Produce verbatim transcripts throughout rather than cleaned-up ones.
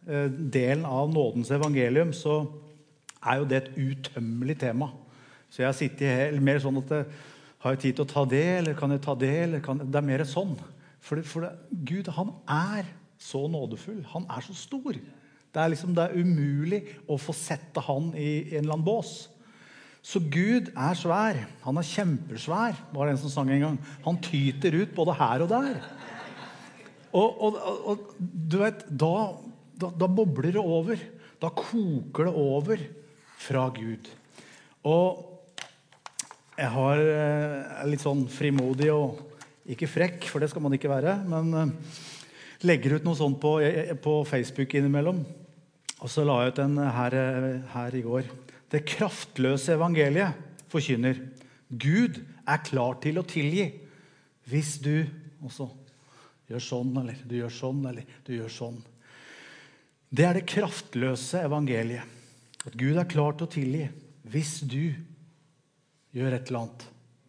eh, delen av nådens evangelium, så er jo det et utømmelig tema. Så jeg sitter her mer sånn at jeg har jeg tid til å ta det, eller kan jeg ta det, eller kan jeg, det er mer sånn. For, det, for det, Gud, han er så nådefull, han er så stor. Det er liksom, det er umulig å få sette han i, i en eller annen bås. Så Gud er svær, han er kjempesvær, var det en som sang en gang. Han tyter ut både her og der. Og, og, og du vet, da, da, da bobler det over, da koker det over fra Gud. Og jeg har er litt sånn frimodig og ikke frekk, for det skal man ikke være, men legger ut noe sånt på, på Facebook innimellom. Og så la jeg ut en her, her i går. Det kraftløse evangeliet forkynner. Gud er klar til å tilgi hvis du også gjør sånn, eller du gjør sånn, eller du gjør sånn. Det er det kraftløse evangeliet. At Gud er klar til å tilgi hvis du gjør et eller annet.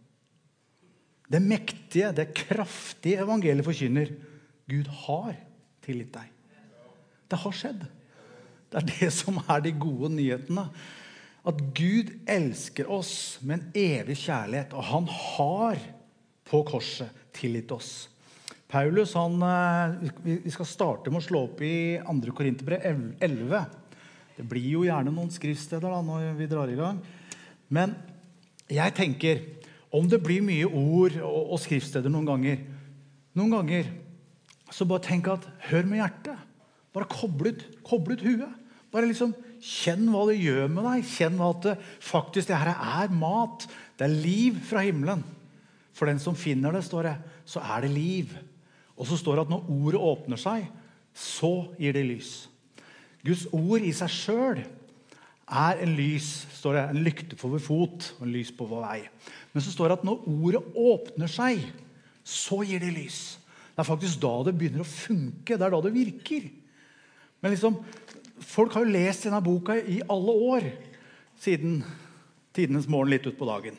Det mektige, det kraftige evangeliet forkynner. Gud har tilgitt deg. Det har skjedd. Det er det som er de gode nyhetene. At Gud elsker oss med en evig kjærlighet, og han har på korset tilgitt oss. Paulus, han, vi skal starte med å slå opp i andre Korinterbrev elleve. Det blir jo gjerne noen skriftsteder da, når vi drar i gang. Men jeg tenker, om det blir mye ord og, og skriftsteder noen ganger, noen ganger, så bare tenk at, hør med hjertet. Bare koble ut, koble ut huet. Bare liksom, kjenn hva det gjør med deg. Kjenn hva at det, faktisk det her er mat. Det er liv fra himmelen. For den som finner det, står det, så er det liv. Og så står det at når ordet åpner seg, så gir det lys. Guds ord i seg selv er en lys, står det, en lykte på vår fot, og en lys på vår vei. Men så står det at når ordet åpner seg, så gir det lys. Det er faktisk da det begynner å funke, det er da det virker. Men liksom, folk har jo lest denne boka i alle år, siden tidenes morgen litt ut på dagen.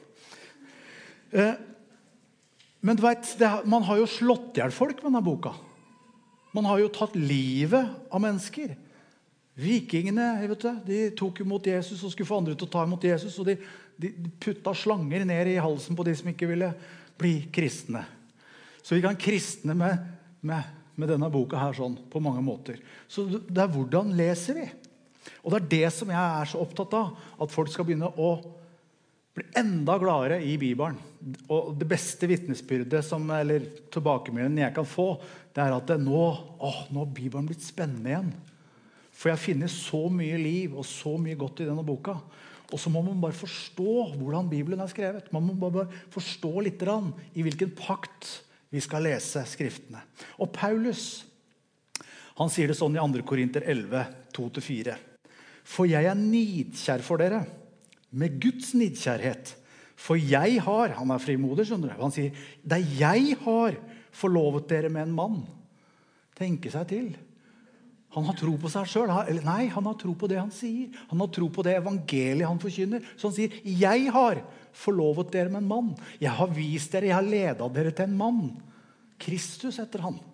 Eh, Men du vet, det, man har jo slått ihjel folk med denne boka. Man har jo tatt livet av mennesker. Vikingene, vet du, de tok imot Jesus og skulle få andre til å ta imot Jesus, og de, de putta slanger ned i halsen på de som ikke ville bli kristne. Så vi kan kristne med, med, med denne boka her sånn, på mange måter. Så det er hvordan leser vi? Og det er det som jeg er så opptatt av, at folk skal begynne å blir enda gladere i Bibelen. Og det beste vittnesbyrdet som, eller tilbakemeldingen jeg kan få, det er at det nå, åh, nå har Bibelen blitt spennende igjen. For jeg finner så mye liv og så mye godt i denne boka. Og så må man bare forstå hvordan Bibelen er skrevet. Man må bare forstå litt grann i hvilken pakt vi skal lese skriftene. Og Paulus, han sier det sånn i andre Korinter elleve, to til fire. For jeg er nidkjær for dere, med Guds nidkjærhet. For jeg har, han er frimodig, skjønner du, han sier, det er jeg har forlovet dere med en mann. Tenke seg til. Han har tro på seg selv. Eller nei, han har tro på det han sier. Han har tro på det evangeliet han forkynner. Så han sier, jeg har forlovet dere med en mann. Jeg har vist dere, jeg har ledet dere til en mann. Kristus heter han.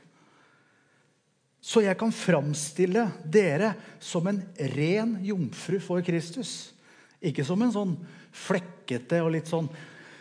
Så jeg kan framstille dere som en ren jomfru for Kristus. Ikke som en sånn flekkete og litt sånn,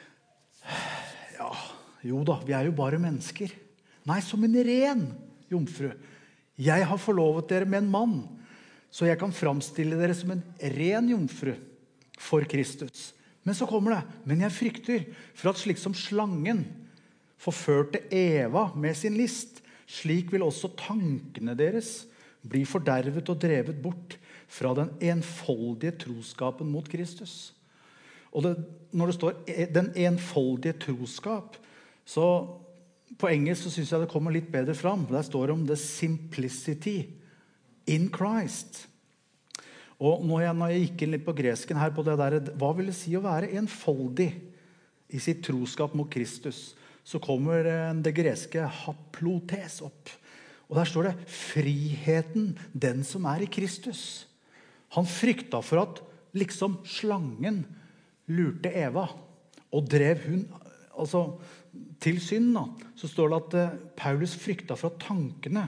ja, jo da, vi er jo bare mennesker. Nei, som en ren jomfru. Jeg har forlovet dere med en mann, så jeg kan framstille dere som en ren jomfru for Kristus. Men så kommer det, men jeg frykter for at slik som slangen forførte Eva med sin list, slik vil også tankene deres bli fordervet og drevet bort fra den enfoldige troskapen mot Kristus. Og det, når det står den enfoldige troskap, så på engelsk så synes jeg det kommer litt bedre fram. Der står det om the simplicity in Christ. Og når jeg, når jeg gikk inn litt på gresken her på det der, hva vil det si å være enfoldig i sitt troskap mot Kristus? Så kommer det greske haplotes opp. Og der står det friheten, den som er i Kristus. Han frykta for at liksom slangen lurte Eva og drev hun altså, til synd. Da. Så står det at Paulus frykta for at tankene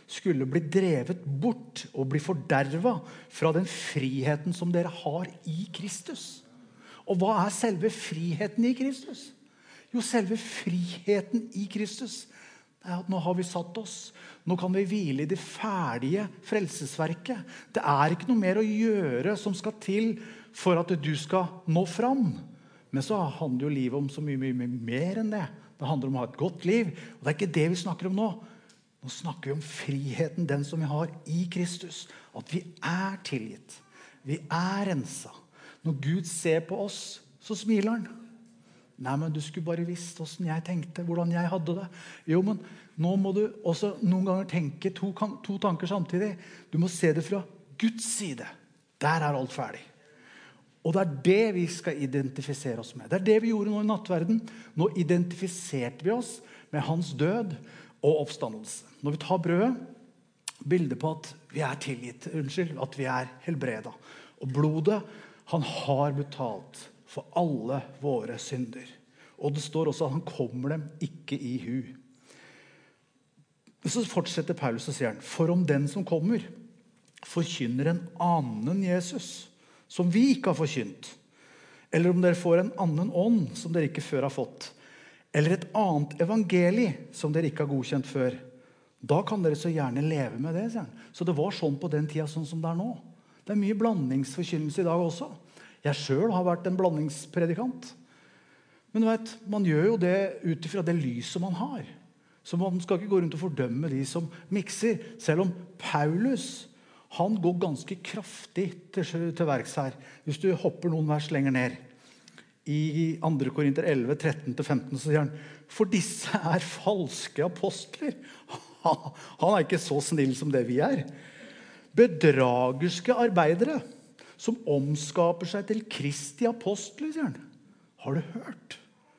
skulle bli drevet bort og bli fordervet fra den friheten som dere har i Kristus. Og hva er selve friheten i Kristus? Jo, selve friheten i Kristus er at nå har vi satt oss. Nå kan vi hvile i det ferdige frelsesverket. Det er ikke noe mer å gjøre som skal til for at du skal nå fram. Men så handler jo livet om så mye, mye, mye mer enn det. Det handler om å ha et godt liv. Og det er ikke det vi snakker om nå. Nå snakker vi om friheten, den som vi har i Kristus. At vi er tilgitt. Vi er renset. Når Gud ser på oss, så smiler han. Nei, men du skulle bare visst hvordan jeg tenkte, hvordan jeg hadde det. Jo, men nå må du også noen ganger tenke to, to tanker samtidig. Du må se det fra Guds side. Der er alt ferdig. Og det er det vi skal identifisere oss med. Det er det vi gjorde nå i nattverden. Nå identifiserte vi oss med hans død og oppstandelse. Når vi tar brødet, bildet på at vi er tilgitt, unnskyld, at vi er helbredet. Og blodet, han har betalt for alle våre synder. Og det står også at han kommer dem ikke i hu. Så fortsetter Paulus og sier han, for om den som kommer forkynner en annen Jesus, som vi ikke har forkynt, eller om dere får en annen ånd som dere ikke før har fått, eller et annet evangelie som dere ikke har godkjent før, da kan dere så gjerne leve med det, sier han. Så det var sånn på den tiden sånn som det er nå. Det er mye blandingsforkynnelse i dag også. Jeg selv har vært en blandingspredikant. Men du vet, man gjør jo det utifra det lyset man har. Så man skal ikke gå rundt og fordømme de som mikser. Selv om Paulus, han går ganske kraftig til, til verks her. Hvis du hopper noen vers lenger ned. I andre Korinter elleve, tretten til femten, så sier han, for disse er falske apostler. Han er ikke så snill som det vi er. Bedragerske arbeidere, som omskaper seg til Kristi apostler, sier han. Har du hørt?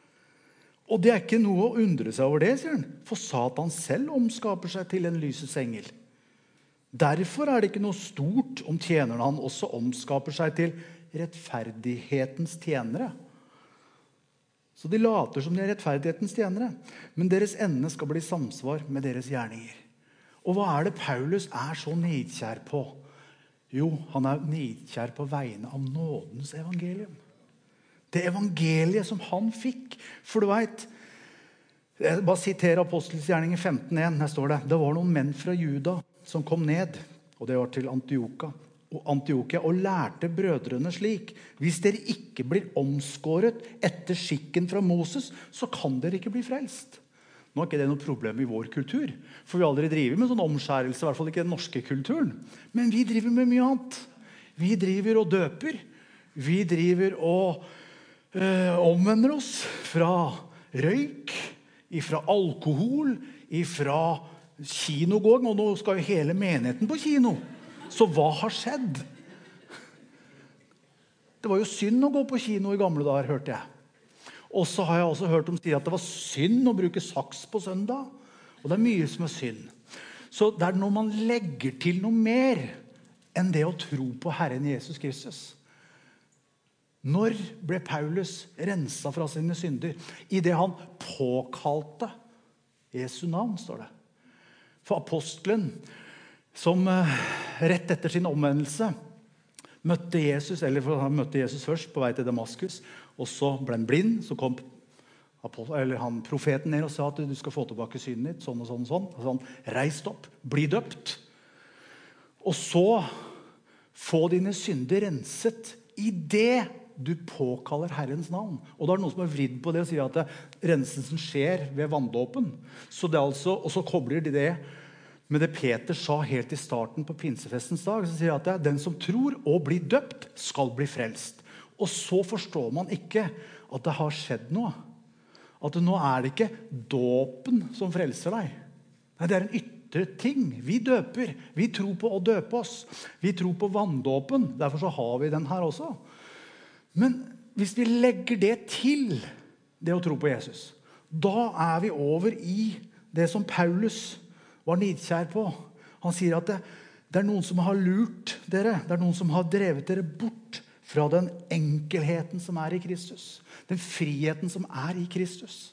Og det er ikke noe å undre seg over det, sier han. For Satan selv omskaper seg til en lysets engel. Derfor er det ikke noe stort om tjenerne han også omskaper seg til rettferdighetens tjenere. Så de later som de er rettferdighetens tjenere. Men deres ende skal bli samsvar med deres gjerninger. Og hva er det Paulus er så nidkjær på? Jo, han er nidkjær på vegne av nådens evangelium. Det evangeliet som han fikk. For du vet, jeg bare siterer Apostelsgjerningen femten en, her står det, det var noen menn fra Juda som kom ned, og det var til Antiokia, og Antiokia, og lærte brødrene slik, hvis dere ikke blir omskåret etter skikken fra Moses, så kan dere ikke bli frelst. Nå er ikke det noe problem i vår kultur, for vi har aldri driver med sånn omskjærelse, i hvert fall ikke den norske kulturen. Men vi driver med mye annet. Vi driver og døper. Vi driver og øh, omvender oss fra røyk, fra alkohol, fra kinogåing, og nå skal jo hele menigheten på kino. Så hva har skjedd? Det var jo synd å gå på kino i gamle dager, hørte jeg. Og så har jeg også hørt om at det var synd å bruke saks på søndag. Og det er mye som er synd. Så det er når man legger til noe mer enn det å tro på Herren Jesus Kristus. Når ble Paulus renset fra sine synder? I det han påkalte Jesu navn, står det. For apostelen, som rett etter sin omvendelse møtte Jesus, eller han møtte Jesus først på vei til Damaskus, og så ble han blind, så kom eller han, profeten ned og sa at du skal få tilbake synet ditt, sånn og sånn og sånn. Og sånn, reist opp, bli døpt. Og så få dine synder renset i det du påkaller Herrens navn. Og da er det noen som er vridd på det og sier at det, renselsen skjer ved vanndåpen. Så det altså, og så kobler de det med det Peter sa helt i starten på pinsefestens dag. Så sier at det, den som tror og blir døpt skal bli frelst. Og så forstår man ikke at det har skjedd noe. At det, nå er det ikke dåpen som frelser deg. Nei, det er en ytre ting. Vi døper. Vi tror på å døpe oss. Vi tror på vanndåpen. Derfor så har vi den her også. Men hvis vi legger det til det å tro på Jesus, da er vi over i det som Paulus var nidkjær på. Han sier at det, det er noen som har lurt dere. Det er noen som har drevet dere bort fra den enkelheten som er i Kristus. Den friheten som er i Kristus.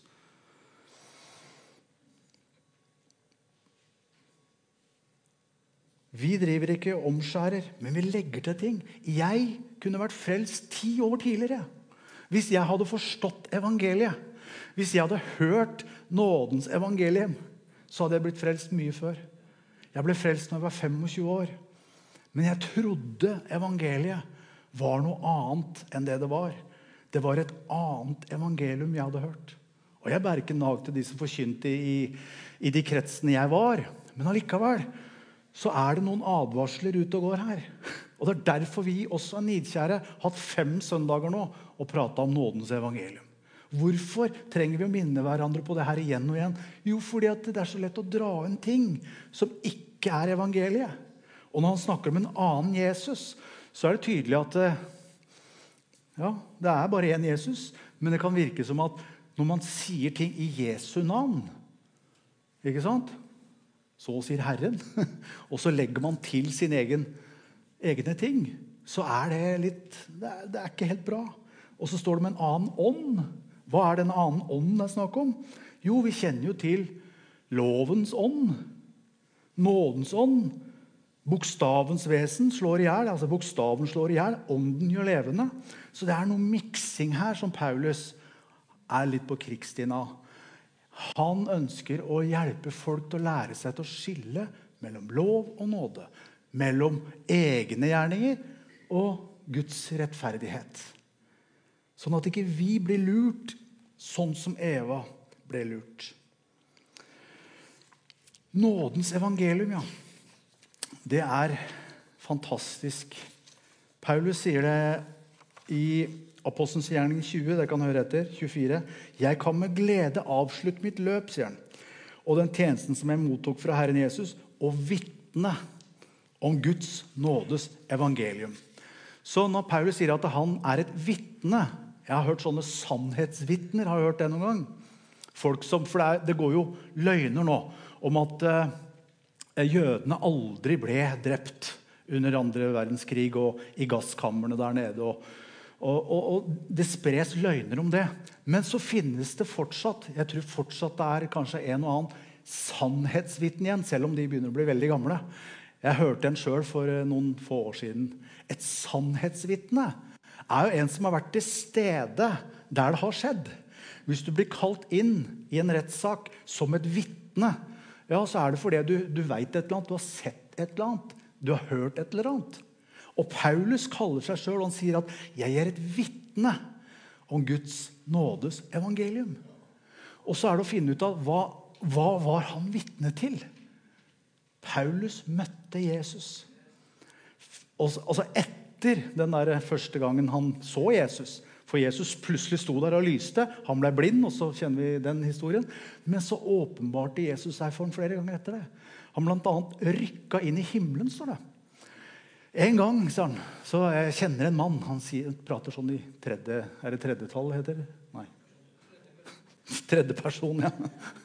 Vi driver ikke og omskjærer, men vi legger til ting. Jeg kunne vært frelst ti år tidligere. Hvis jeg hadde forstått evangeliet, hvis jeg hadde hørt nådens evangelium, så hadde jeg blitt frelst mye før. Jeg ble frelst når jeg var tjuefem år. Men jeg trodde evangeliet var noe annet enn det det var. Det var et annet evangelium jeg hadde hørt. Og jeg bærer ikke nag til de som forkynte i, i de kretsene jeg var. Men allikevel så er det noen advarsler ute og går her. Og det er derfor vi også er nidkjære, hatt fem søndager nå og pratet om nådens evangelium. Hvorfor trenger vi å minne hverandre på det her igjen og igjen? Jo, fordi at det er så lett å dra en ting som ikke er evangeliet. Og når han snakker om en annen Jesus, så er det tydelig at ja, det er bare en Jesus, men det kan virke som at når man sier ting i Jesu navn, ikke sant? Så sier Herren, og så legger man til sin egen, egne ting, så er det litt, det er, det er ikke helt bra. Og så står det med en annen ånd. Hva er den annen ånden det er snakk om? Jo, vi kjenner jo til lovens ånd, nådens ånd, bokstavens vesen slår i hjel, altså bokstaven slår i hjel, ånden gjør levende. Så det er noe miksing her som Paulus er litt på krigstiden av. Han ønsker å hjelpe folk til å lære seg til å skille mellom lov og nåde, mellom egne gjerninger og Guds rettferdighet. Sånn at ikke vi blir lurt, sånn som Eva ble lurt. Nådens evangelium, ja. Det er fantastisk. Paulus sier det i Apostelens gjerning tjue, det kan høre etter, tjuefire. Jeg kan med glede avslutte mitt løp, sier han. Og den tjenesten som jeg mottok fra Herren Jesus, og vitne om Guds nådes evangelium. Så når Paulus sier at han er et vitne, jeg har hørt sånne sannhetsvittner, har jeg hørt det noen gang? Folk som, for det, er, det går jo løgner nå, om at uh, jødene aldri ble drept under andre verdenskrig og i gasskammerne der nede, og Og, og, og det spres løgner om det. Men så finnes det fortsatt, jeg tror fortsatt det er kanskje en og annen sannhetsvitne igjen, selv om de begynner å bli veldig gamle. Jeg hørte en selv for noen få år siden. Et sannhetsvitne er jo en som har vært til stede der det har skjedd. Hvis du blir kalt inn i en rettssak som et vitne, ja, så er det fordi du, du vet et eller annet, du har sett et eller annet, du har hørt et eller annet. Og Paulus kaller seg selv, og han sier at jeg er et vitne om Guds nådes evangelium. Og så er det å finne ut av hva, hva var han vitne til? Paulus møtte Jesus. Og, altså etter den der første gangen han så Jesus, for Jesus plutselig sto der og lyste, han ble blind, og så kjenner vi den historien, men så åpenbarte Jesus seg for ham flere ganger etter det. Han blant annet rykket inn i himmelen, står det. En gang, sa han, så jeg kjenner en mann, han sier, prater sånn i tredje, er det tredje tall heter det? Nei. Tredje person, ja.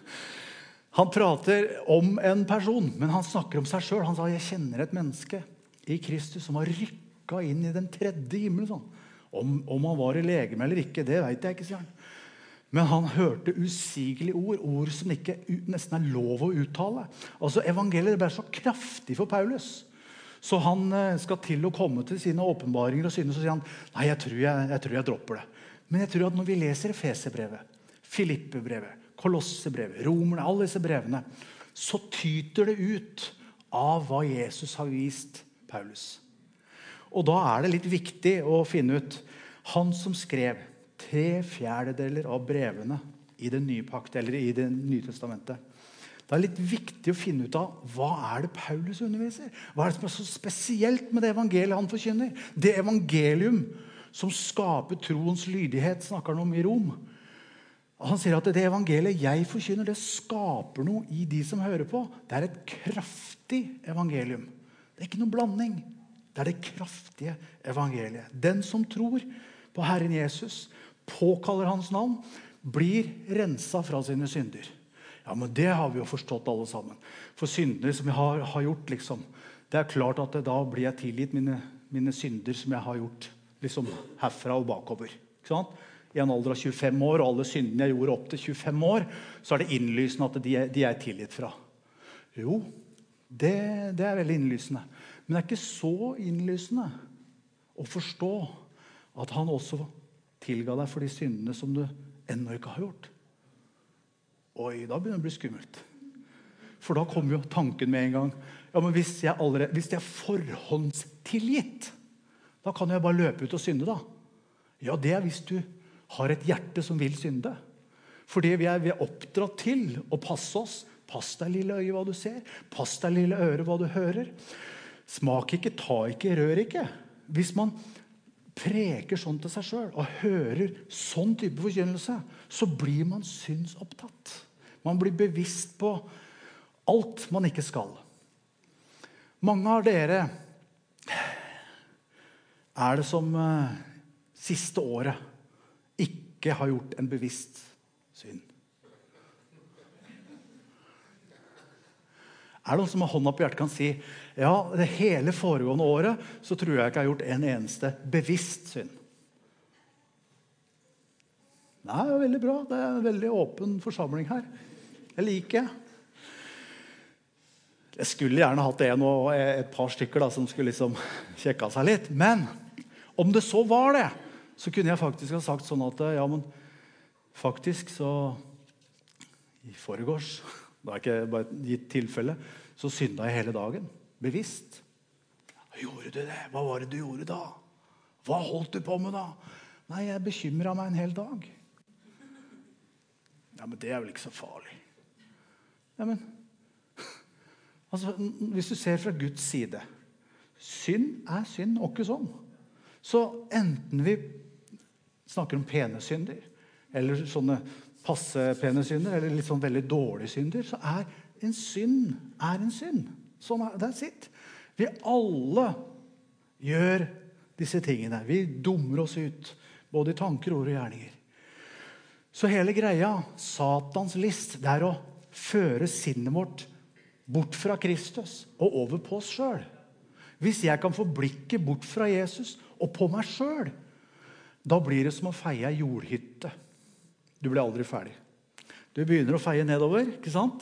Han prater om en person, men han snakker om seg selv. Han sa, jeg kjenner et menneske i Kristus som har rykket inn i den tredje himmelen. Sånn. Om, om han var i legeme eller ikke, det vet jeg ikke, sier han. Men han hørte usigelige ord, ord som ikke nesten er lov å uttale. Altså, evangeliet ble så kraftig for Paulus. Så han skal til å komme til sine åpenbaringer og synes, og sier han, nei, jeg tror jeg, jeg tror jeg dropper det. Men jeg tror at når vi leser Efeserbrevet, Filippebrevet, Kolossebrevet, Romerne, alle disse brevene, så tyter det ut av hva Jesus har vist Paulus. Og da er det litt viktig å finne ut, han som skrev tre fjerdedeler av brevene i den nye pakt, eller i det nye testamentet, det er litt viktig å finne ut av hva er det Paulus underviser? Hva er det som er så spesielt med det evangeliet han forkynner? Det evangelium som skaper troens lydighet, snakker han om i Rom. Han sier at det evangeliet jeg forkynner, det skaper noe i de som hører på. Det er et kraftig evangelium. Det er ikke noe blanding. Det er det kraftige evangeliet. Den som tror på Herren Jesus, påkaller hans navn, blir renset fra sine synder. Ja, men det har vi jo forstått alle sammen. For syndene som jeg har, har gjort, liksom, det er klart at det, da blir jeg tilgitt mine, mine synder som jeg har gjort liksom, herfra og bakover. Ikke sant? I en alder av tjuefem år, og alle syndene jeg gjorde opp til tjuefem år, så er det innlysende at de er, de er tilgitt fra. Jo, Det, det er veldig innlysende. Men det er ikke så innlysende å forstå at han også tilga deg for de syndene som du ennå ikke har gjort. Oi, da begynner det å bli skummelt. For da kommer jo tanken med en gang. Ja, men hvis jeg, allerede, hvis jeg er forhåndstilgitt, da kan jeg bare løpe ut og synde da. Ja, det er hvis du har et hjerte som vil synde. Fordi vi er, vi er oppdratt til å passe oss. Pass deg lille øye hva du ser. Pass deg lille øre hva du hører. Smak ikke, ta ikke, rør ikke. Hvis man preker sånn til seg selv og hører sånn type forkynnelse, så blir man synsopptatt. Man blir bevisst på alt man ikke skal. Mange av dere er det som uh, siste året ikke har gjort en bevisst synd. Er det noen som har hånda på hjertet kan si, ja, det hele foregående året så tror jeg ikke jeg har gjort en eneste bevisst synd. Nei, det er veldig bra. Det er en veldig åpen forsamling her. Jeg liker det. Jeg skulle gjerne hatt en og et par stykker da, som skulle liksom kjekka seg litt. Men om det så var det, så kunne jeg faktisk ha sagt sånn at ja, men faktisk så i forgårs, det er ikke bare et gitt tilfelle, så synda jeg hele dagen. Bevisst. Gjorde du det? Hva var det du gjorde da? Hva holdt du på med da? Nei, jeg bekymret meg en hel dag. Ja, men det er vel ikke så farlig. Ja, men altså, hvis du ser fra Guds side, synd er synd, og ikke sånn. Så enten vi snakker om pene synder, eller sånne passe pene synder, eller litt sånn veldig dårlige synder, så er en synd er en synd. Sånn er det sitt. Vi alle gjør disse tingene. Vi dummer oss ut, både i tanker, ord og gjerninger. Så hele greia, Satans list, det er å føre sinnet vårt bort fra Kristus og over på oss selv. Hvis jeg kan få blikket bort fra Jesus og på meg selv, da blir det som å feie en jordhytte. Du blir aldri ferdig. Du begynner å feie nedover, ikke sant?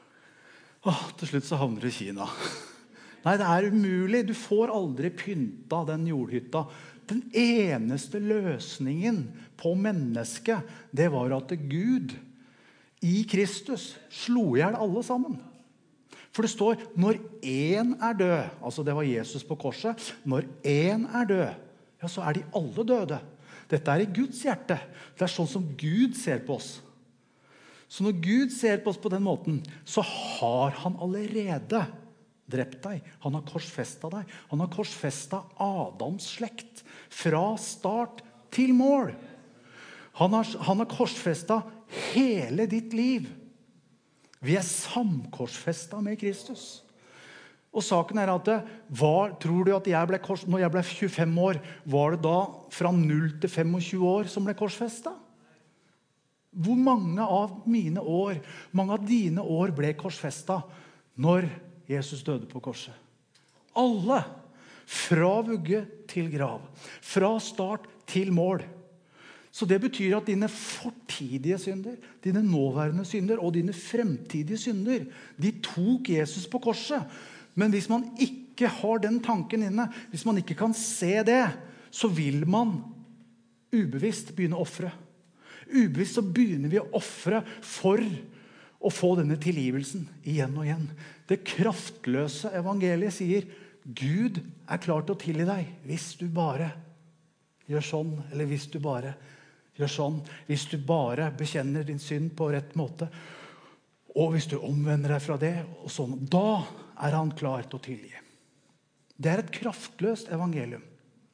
Åh, til slutt så havner du i Kina. Nei, det er umulig. Du får aldri pynta den jordhytta. Den eneste løsningen på mennesket, det var at Gud i Kristus slo ihjel alle sammen. For det står, når en er død, altså det var Jesus på korset, når en er død, ja, så er de alle døde. Dette er i Guds hjerte. Det er sånn som Gud ser på oss. Så når Gud ser på oss på den måten, så har han allerede drept deg. Han har korsfestet deg. Han har korsfestet Adams slekt fra start til mål. Han har, han har korsfestet hele ditt liv. Vi er samkorsfestet med Kristus. Og saken er at, var, tror du at jeg ble kors, når jeg ble tjuefem år, var det da fra null til tjuefem år som ble korsfestet? Hvor mange av mine år, mange av dine år ble korsfestet når Jesus døde på korset? Alle, fra vugge til grav, fra start til mål. Så det betyr at dine fortidige synder, dine nåværende synder og dine fremtidige synder, de tok Jesus på korset. Men hvis man ikke har den tanken inne, hvis man ikke kan se det, så vil man ubevisst begynne å offre. Ubevisst så begynner vi å offre for å få denne tilgivelsen igjen og igjen. Det kraftløse evangeliet sier, Gud er klar til å tilgi deg hvis du bare gjør sånn, eller hvis du bare gjør sånn, hvis du bare bekjenner din synd på rett måte, og hvis du omvender deg fra det, og sånn, da er han klar til å tilgi. Det er et kraftløst evangelium.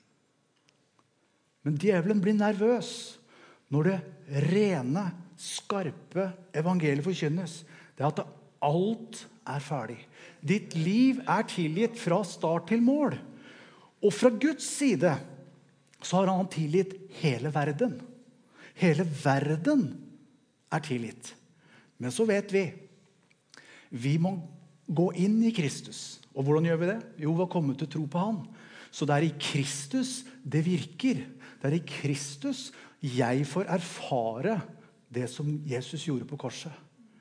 Men djevelen blir nervøs når det rene, skarpe evangeliet forkynnes. Det er at alt er ferdig. Ditt liv er tilgitt fra start til mål. Og fra Guds side så har han tilgitt hele verden. Hele verden er tilgitt. Men så vet vi, vi må gå inn i Kristus. Og hvordan gjør vi det? Jo, vi har kommet til å tro på han. Så det er i Kristus det virker. Det er i Kristus jeg får erfare det som Jesus gjorde på korset.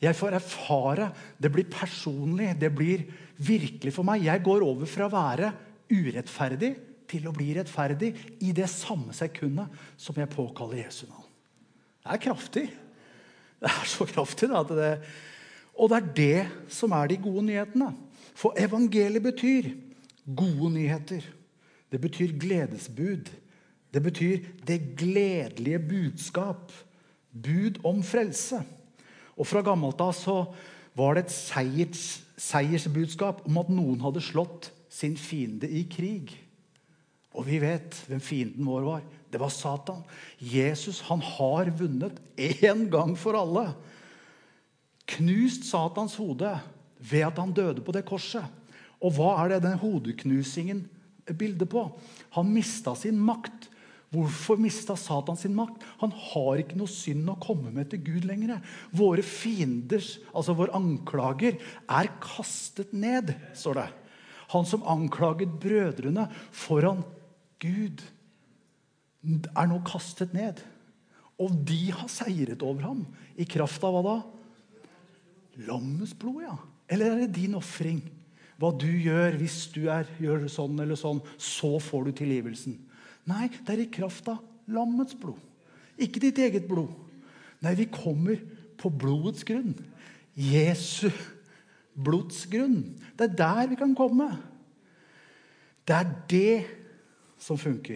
Jeg får erfare, det blir personlig, det blir virkelig for meg. Jeg går over fra å være urettferdig til å bli rettferdig i det samme sekundet som jeg påkaller Jesu navn. Det er kraftig. Det er så kraftig da, at det... Og det er det som er de gode nyhetene. For evangeliet betyr gode nyheter. Det betyr gledesbud. Det betyr det gledelige budskap. Bud om frelse. Og fra gammelt av så var det et seiers, seiersbudskap om at noen hadde slått sin fiende i krig. Og vi vet hvem fienden vår var. Det var Satan. Jesus, han har vunnet en gang for alle. Knust Satans hode ved at han døde på det korset. Og hva er det den hodeknusingen bildet på? Han mistet sin makt. Hvorfor mistet Satan sin makt? Han har ikke noe synd å komme med til Gud lenger. Våre fienders, altså våre anklager, er kastet ned, står det. Han som anklaget brødrene foran Gud er nå kastet ned. Og de har seiret over ham. I kraft av hva da? Lammets blod, ja. Eller er det din offring? Hva du gjør hvis du er, gjør sånn eller sånn, så får du tilgivelsen. Nei, det er i kraft av lammets blod. Ikke ditt eget blod. Nei, vi kommer på blodets grunn. Jesu blods grunn. Det er der vi kan komme. Det er det som funker.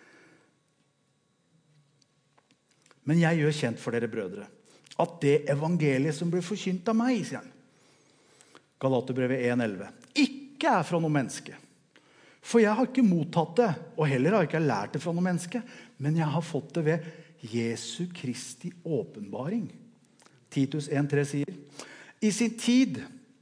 Men jeg gjør kjent for dere brødre at det evangeliet som ble forkynt av meg, sier han, Galaterbrevet en elleve, ikke er fra noe menneske. For jeg har ikke mottatt det, og heller har jeg ikke lært det fra noe menneske, men jeg har fått det ved Jesu Kristi åpenbaring. Titus en tre sier, I sin tid,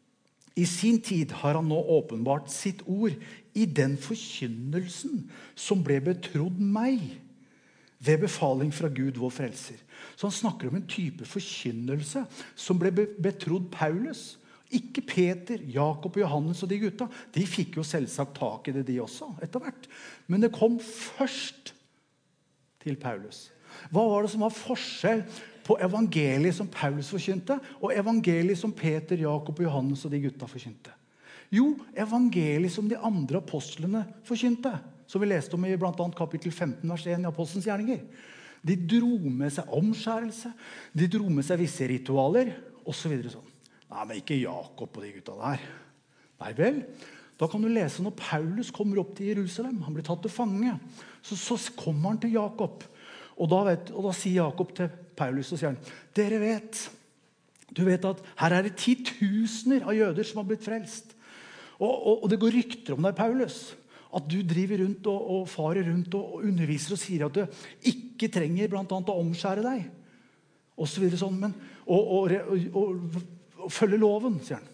i sin tid har han nå åpenbart sitt ord i den forkynnelsen som ble betrodd meg ved befaling fra Gud, vår frelser. Så han snakker om en type forkynnelse som ble betrodd Paulus. Ikke Peter, Jakob og Johannes og de gutta. De fikk jo selvsagt tak i det de også, etter hvert. Men det kom først til Paulus. Hva var det som var forskjell på evangeliet som Paulus forkynte, og evangeliet som Peter, Jakob og Johannes og de gutta forkynte? Jo, evangeliet som de andre apostlene forkynte, som vi leste om i blant annet kapittel femten, vers en i Apostelens gjerninger. De dro med seg omskjærelse, de dro med seg visse ritualer, og så videre sånn. Nei, men ikke Jakob og de gutta der. Nei vel, da kan du lese når Paulus kommer opp til Jerusalem, han blir tatt til fange, så, så kommer han til Jakob, og da, vet, og da sier Jakob til Paulus, og sier han, dere vet, du vet at her er det titusener av jøder som har blitt frelst, og, og, og det går rykter om deg, Paulus, at du driver rundt og, og farer rundt og underviser og sier at du ikke trenger blant annet å omskjære deg, og så videre sånn, men, og, og, og, og, og følge loven, sier han.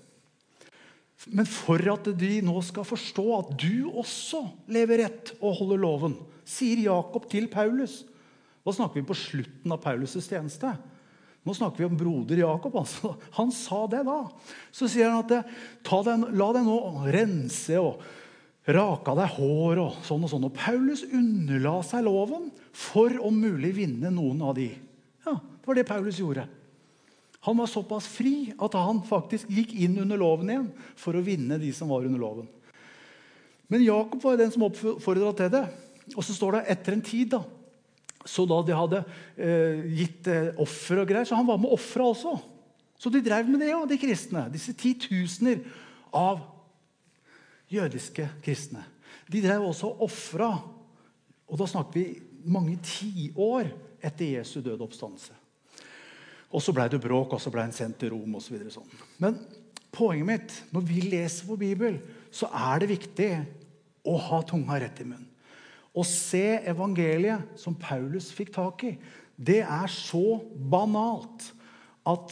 Men for at de nå skal forstå at du også lever rett og holder loven, sier Jakob til Paulus. Hva snakker vi på slutten av Paulus' tjeneste? Nå snakker vi om broder Jakob, altså. Han sa det da. Så sier han at ta deg, la deg nå rense og raka deg hår og sånn og sånn. Og Paulus underla seg loven for om mulig vinne noen av de. Ja, det var det Paulus gjorde. Han var såpass fri at han faktisk gikk inn under loven igjen for å vinne de som var under loven. Men Jakob var den som oppfordret til det. Og så står det etter en tid da, så da de hadde eh, gitt eh, offer og greier, så han var med offeret også. Så de drev med det, ja, de kristne. Disse titusener av jødiske kristne. De drev også offeret, og da snakker vi mange tiår etter Jesu døde oppstandelse. Og så ble det bråk, og så ble han sendt til Rom, og så videre sånn. Men poenget mitt, når vi leser vår Bibel, så er det viktig å ha tunga rett i munnen. Å se evangeliet som Paulus fikk tak i, det er så banalt at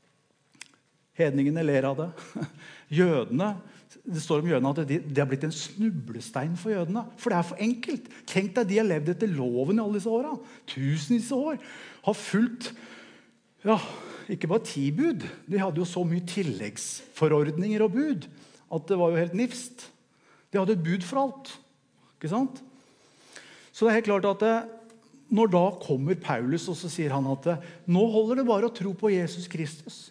hedningene ler av det. Jødene, det står om jødene at det de har blitt en snublestein for jødene, for det er for enkelt. Tenk deg, de har levd etter loven i alle disse årene, tusenvis av år, har fulgt, ja, ikke bare ti bud, de hadde jo så mye tilleggsforordninger og bud, at det var jo helt nifst. De hadde et bud for alt, ikke sant? Så det er helt klart at det, når da kommer Paulus, og så sier han at det, nå holder det bare å tro på Jesus Kristus,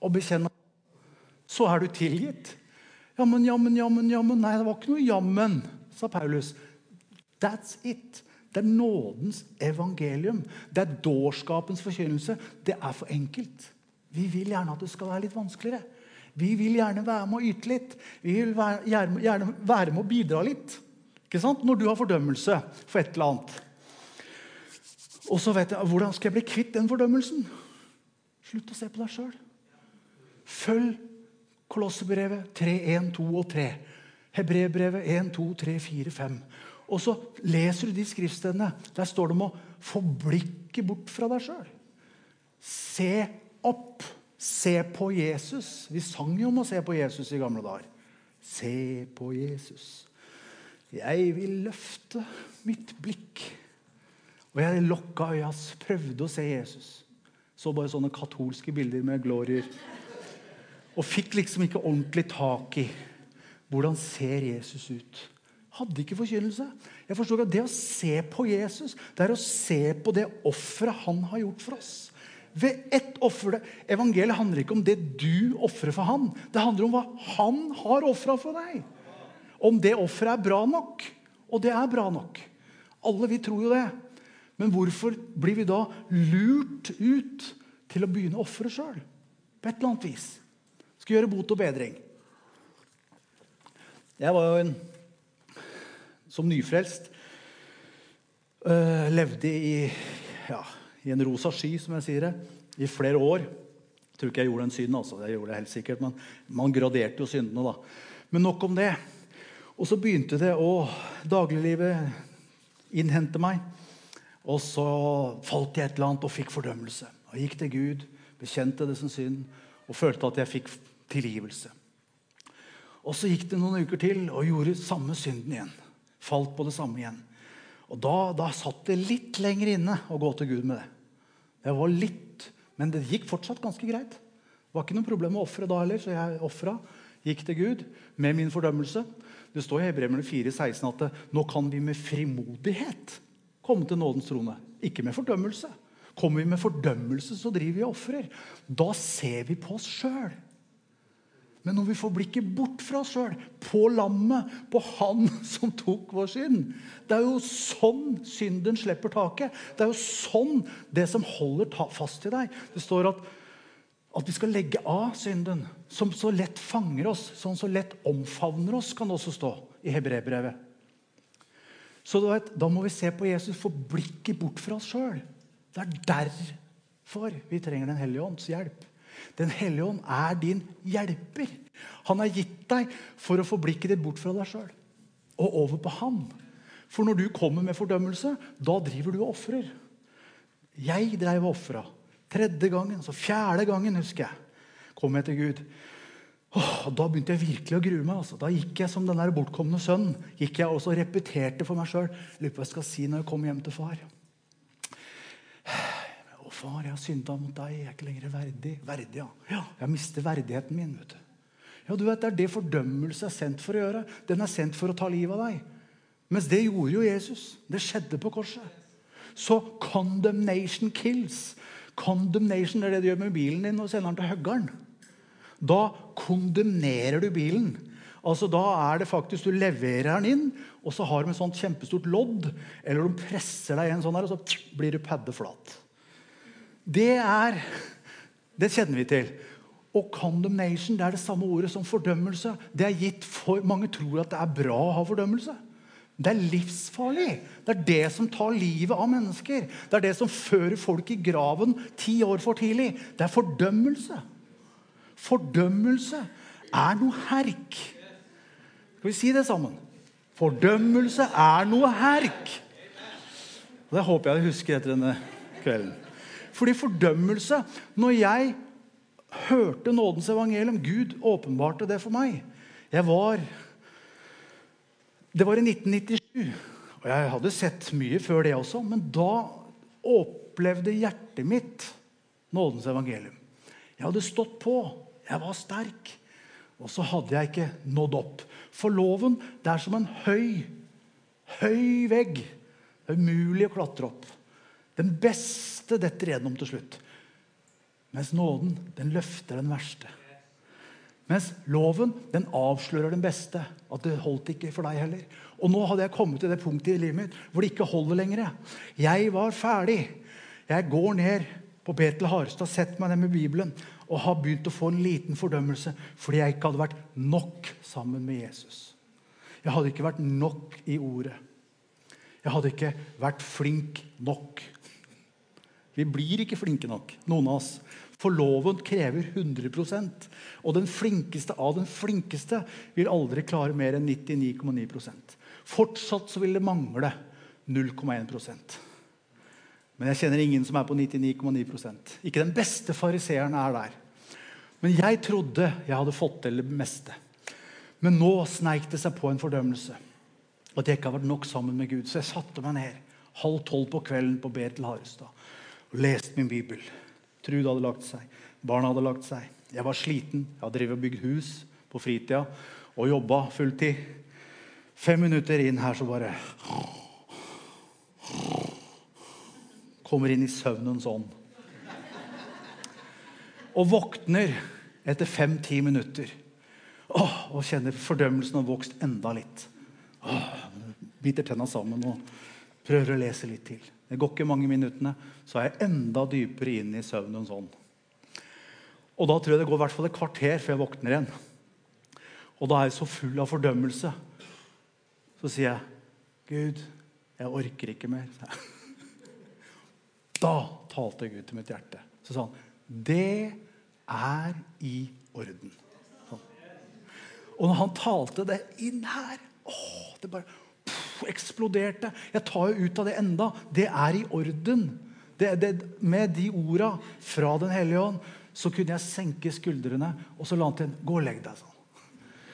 og bekjenne, så er du tilgitt. Jammen, jammen, jammen, jammen. Nei, det var ikke noe jammen, sa Paulus. That's it. Det er nådens evangelium. Det er dårskapens forkynnelse. Det er for enkelt. Vi vil gjerne at det skal være litt vanskeligere. Vi vil gjerne være med å yte litt. Vi vil være, gjerne, gjerne være med å bidra litt. Ikke sant? Når du har fordømmelse for et eller annet. Og så vet jeg, hvordan skal jeg bli kvitt den fordømmelsen? Slutt å se på deg selv. Følg Kolossebrevet tre, en, to og tre. Hebreerbrevet en, to, tre, fire, fem. Og så leser du de skriftstedene. Der står det om å få blikket bort fra deg selv. Se opp. Se på Jesus. Vi sang jo om å se på Jesus i gamle dager. Se på Jesus. Jeg vil løfte mitt blikk. Og jeg lokka øyas, prøvde å se Jesus. Så bare sånne katolske bilder med glorier. Og fikk liksom ikke ordentlig tak i hvordan ser Jesus ut. Hadde ikke forkynnelse. Jeg forstår at det å se på Jesus, det er å se på det offeret han har gjort for oss. Ved ett offer. Evangeliet handler ikke om det du offrer for han. Det handler om hva han har offret for deg. Om det offeret er bra nok. Og det er bra nok. Alle vi tror jo det. Men hvorfor blir vi da lurt ut til å begynne å offre selv? På et eller annet vis. Skal gjøre bot og bedring. Jeg var jo en, som nyfrelst, øh, levde i, ja, i en rosa sky, som jeg sier det, i flere år. Jeg tror ikke jeg gjorde en synd, altså. Jeg gjorde det helt sikkert, men man graderte jo syndene da. Men nok om det. Og så begynte det å dagliglivet innhente meg. Og så falt jeg et eller annet og fikk fordømmelse. Og gikk til Gud, bekjente det som synd, og følte at jeg fikk tilgivelse. Og så gikk det noen uker til, og gjorde samme synden igjen. Falt på det samme igjen. Og da, da satt det litt lenger inne å gå til Gud med det. Det var litt, men det gikk fortsatt ganske greit. Det var ikke noe problem med å offre da heller, så jeg offret, gikk til Gud med min fordømmelse. Det står i Hebreerbrevet fire, seksten at nå kan vi med frimodighet komme til nådens trone. Ikke med fordømmelse. Kommer vi med fordømmelse, så driver vi og offrer. Da ser vi på oss selv. Men når vi får blikket bort fra oss selv, på lammet, på han som tok vår synd, det er jo sånn synden slipper taket. Det er jo sånn det som holder fast i deg. Det står at, at vi skal legge av synden, som så lett fanger oss, som så lett omfavner oss, kan det også stå i Hebreerbrevet. Så du vet, da må vi se på Jesus, få blikket bort fra oss selv. Det er derfor vi trenger den hellige ånds hjelp. Den hellige ånd er din hjelper. Han har gitt deg for å få blikket ditt bort fra deg selv. Og over på han. For når du kommer med fordømmelse, da driver du og offrer. Jeg drev og offret. Tredje gangen, så fjerde gangen, husker jeg, kom jeg til Gud. Åh, da begynte jeg virkelig å grue meg. Altså. Da gikk jeg som den der bortkomne sønn. Gikk jeg også og repeterte for meg selv. Lurer på hva jeg skal si når jeg kommer hjem til far. Å far, jeg har syndet mot deg. Jeg er ikke lenger verdig. Verdig, ja. Ja, jeg mister verdigheten min, vet du. Ja, du vet, det er det fordømmelse er sendt for å gjøre. Den er sendt for å ta livet av deg. Mens det gjorde jo Jesus. Det skjedde på korset. Så condemnation kills. Condemnation er det du gjør med bilen din og sender den til høggeren. Da kondemnerer du bilen. Altså da er det faktisk, du leverer den inn, og så har de en sånn kjempestort lodd, eller de presser deg i en sånn her, og så blir du paddet flat. Det er, det kjenner vi til. Og condemnation, det er det samme ordet som fordømmelse. Det er gitt for, mange tror at det er bra å ha fordømmelse. Det er livsfarlig. Det er det som tar livet av mennesker. Det er det som fører folk i graven ti år for tidlig. Det er fordømmelse. Fordømmelse er noe herk. Skal vi si det sammen? Fordømmelse er noe herk. Og det håper jeg du husker etter denne kvelden. Fordi fordømmelse, når jeg hørte nådens evangelium, Gud åpenbarte det for meg. Jeg var, det var i nitten nittisju, og jeg hadde sett mye før det også, men da opplevde hjertet mitt nådens evangelium. Jeg hadde stått på, jeg var sterk, og så hadde jeg ikke nådd opp. For loven, det er som en høy, høy vegg. Det er umulig å klatre opp. Den beste detter gjennom til slutt. Mens nåden, den løfter den verste. Mens loven, den avslører den beste. At det holdt ikke for deg heller. Og nå hadde jeg kommet til det punktet i livet mitt hvor det ikke holder lenger. Jeg var ferdig. Jeg går ned på Betel Harestad, setter meg ned med Bibelen og har begynt å få en liten fordømmelse fordi jeg ikke hadde vært nok sammen med Jesus. Jeg hadde ikke vært nok i ordet. Jeg hadde ikke vært flink nok. Vi blir ikke flinke nok, noen av oss. For loven krever hundre prosent. Og den flinkeste av den flinkeste vil aldri klare mer enn nittini komma ni prosent. Fortsatt så vil det mangle null komma en prosent. Men jeg kjenner ingen som er på nittini komma ni prosent. Ikke den beste fariseeren er der. Men jeg trodde jeg hadde fått til det meste. Men nå sneik det seg på en fordømmelse. At jeg ikke har vært nok sammen med Gud. Så jeg satte meg ned halv tolv på kvelden på Betel Harestad. Og leste min Bibel. Trude hadde lagt seg. Barna hadde lagt seg. Jeg var sliten. Jeg hadde drevet og bygd hus på fritida. Og jobbet fulltid. Fem minutter inn her så bare... Kommer inn i søvnens ånd. Og våkner etter fem-ti minutter. Åh, og kjenner fordømmelsen har vokst enda litt. Åh, biter tennene sammen og prøver å lese litt til. Det går ikke mange minuttene, så er jeg enda dypere inn i søvnens ånd. Og da tror jeg det går i hvert fall et kvarter før jeg våkner igjen. Og da er jeg så full av fordømmelse. Så sier jeg, Gud, jeg orker ikke mer. Da talte Gud til mitt hjerte. Så sa han, det er i orden. Sånn. Og når han talte det inn her, åh, det bare pff, eksploderte. Jeg tar jo ut av det enda. Det er i orden. Det, det, med de ordene fra den hellige ånd, så kunne jeg senke skuldrene, og så la han til en, gå og legg deg sånn.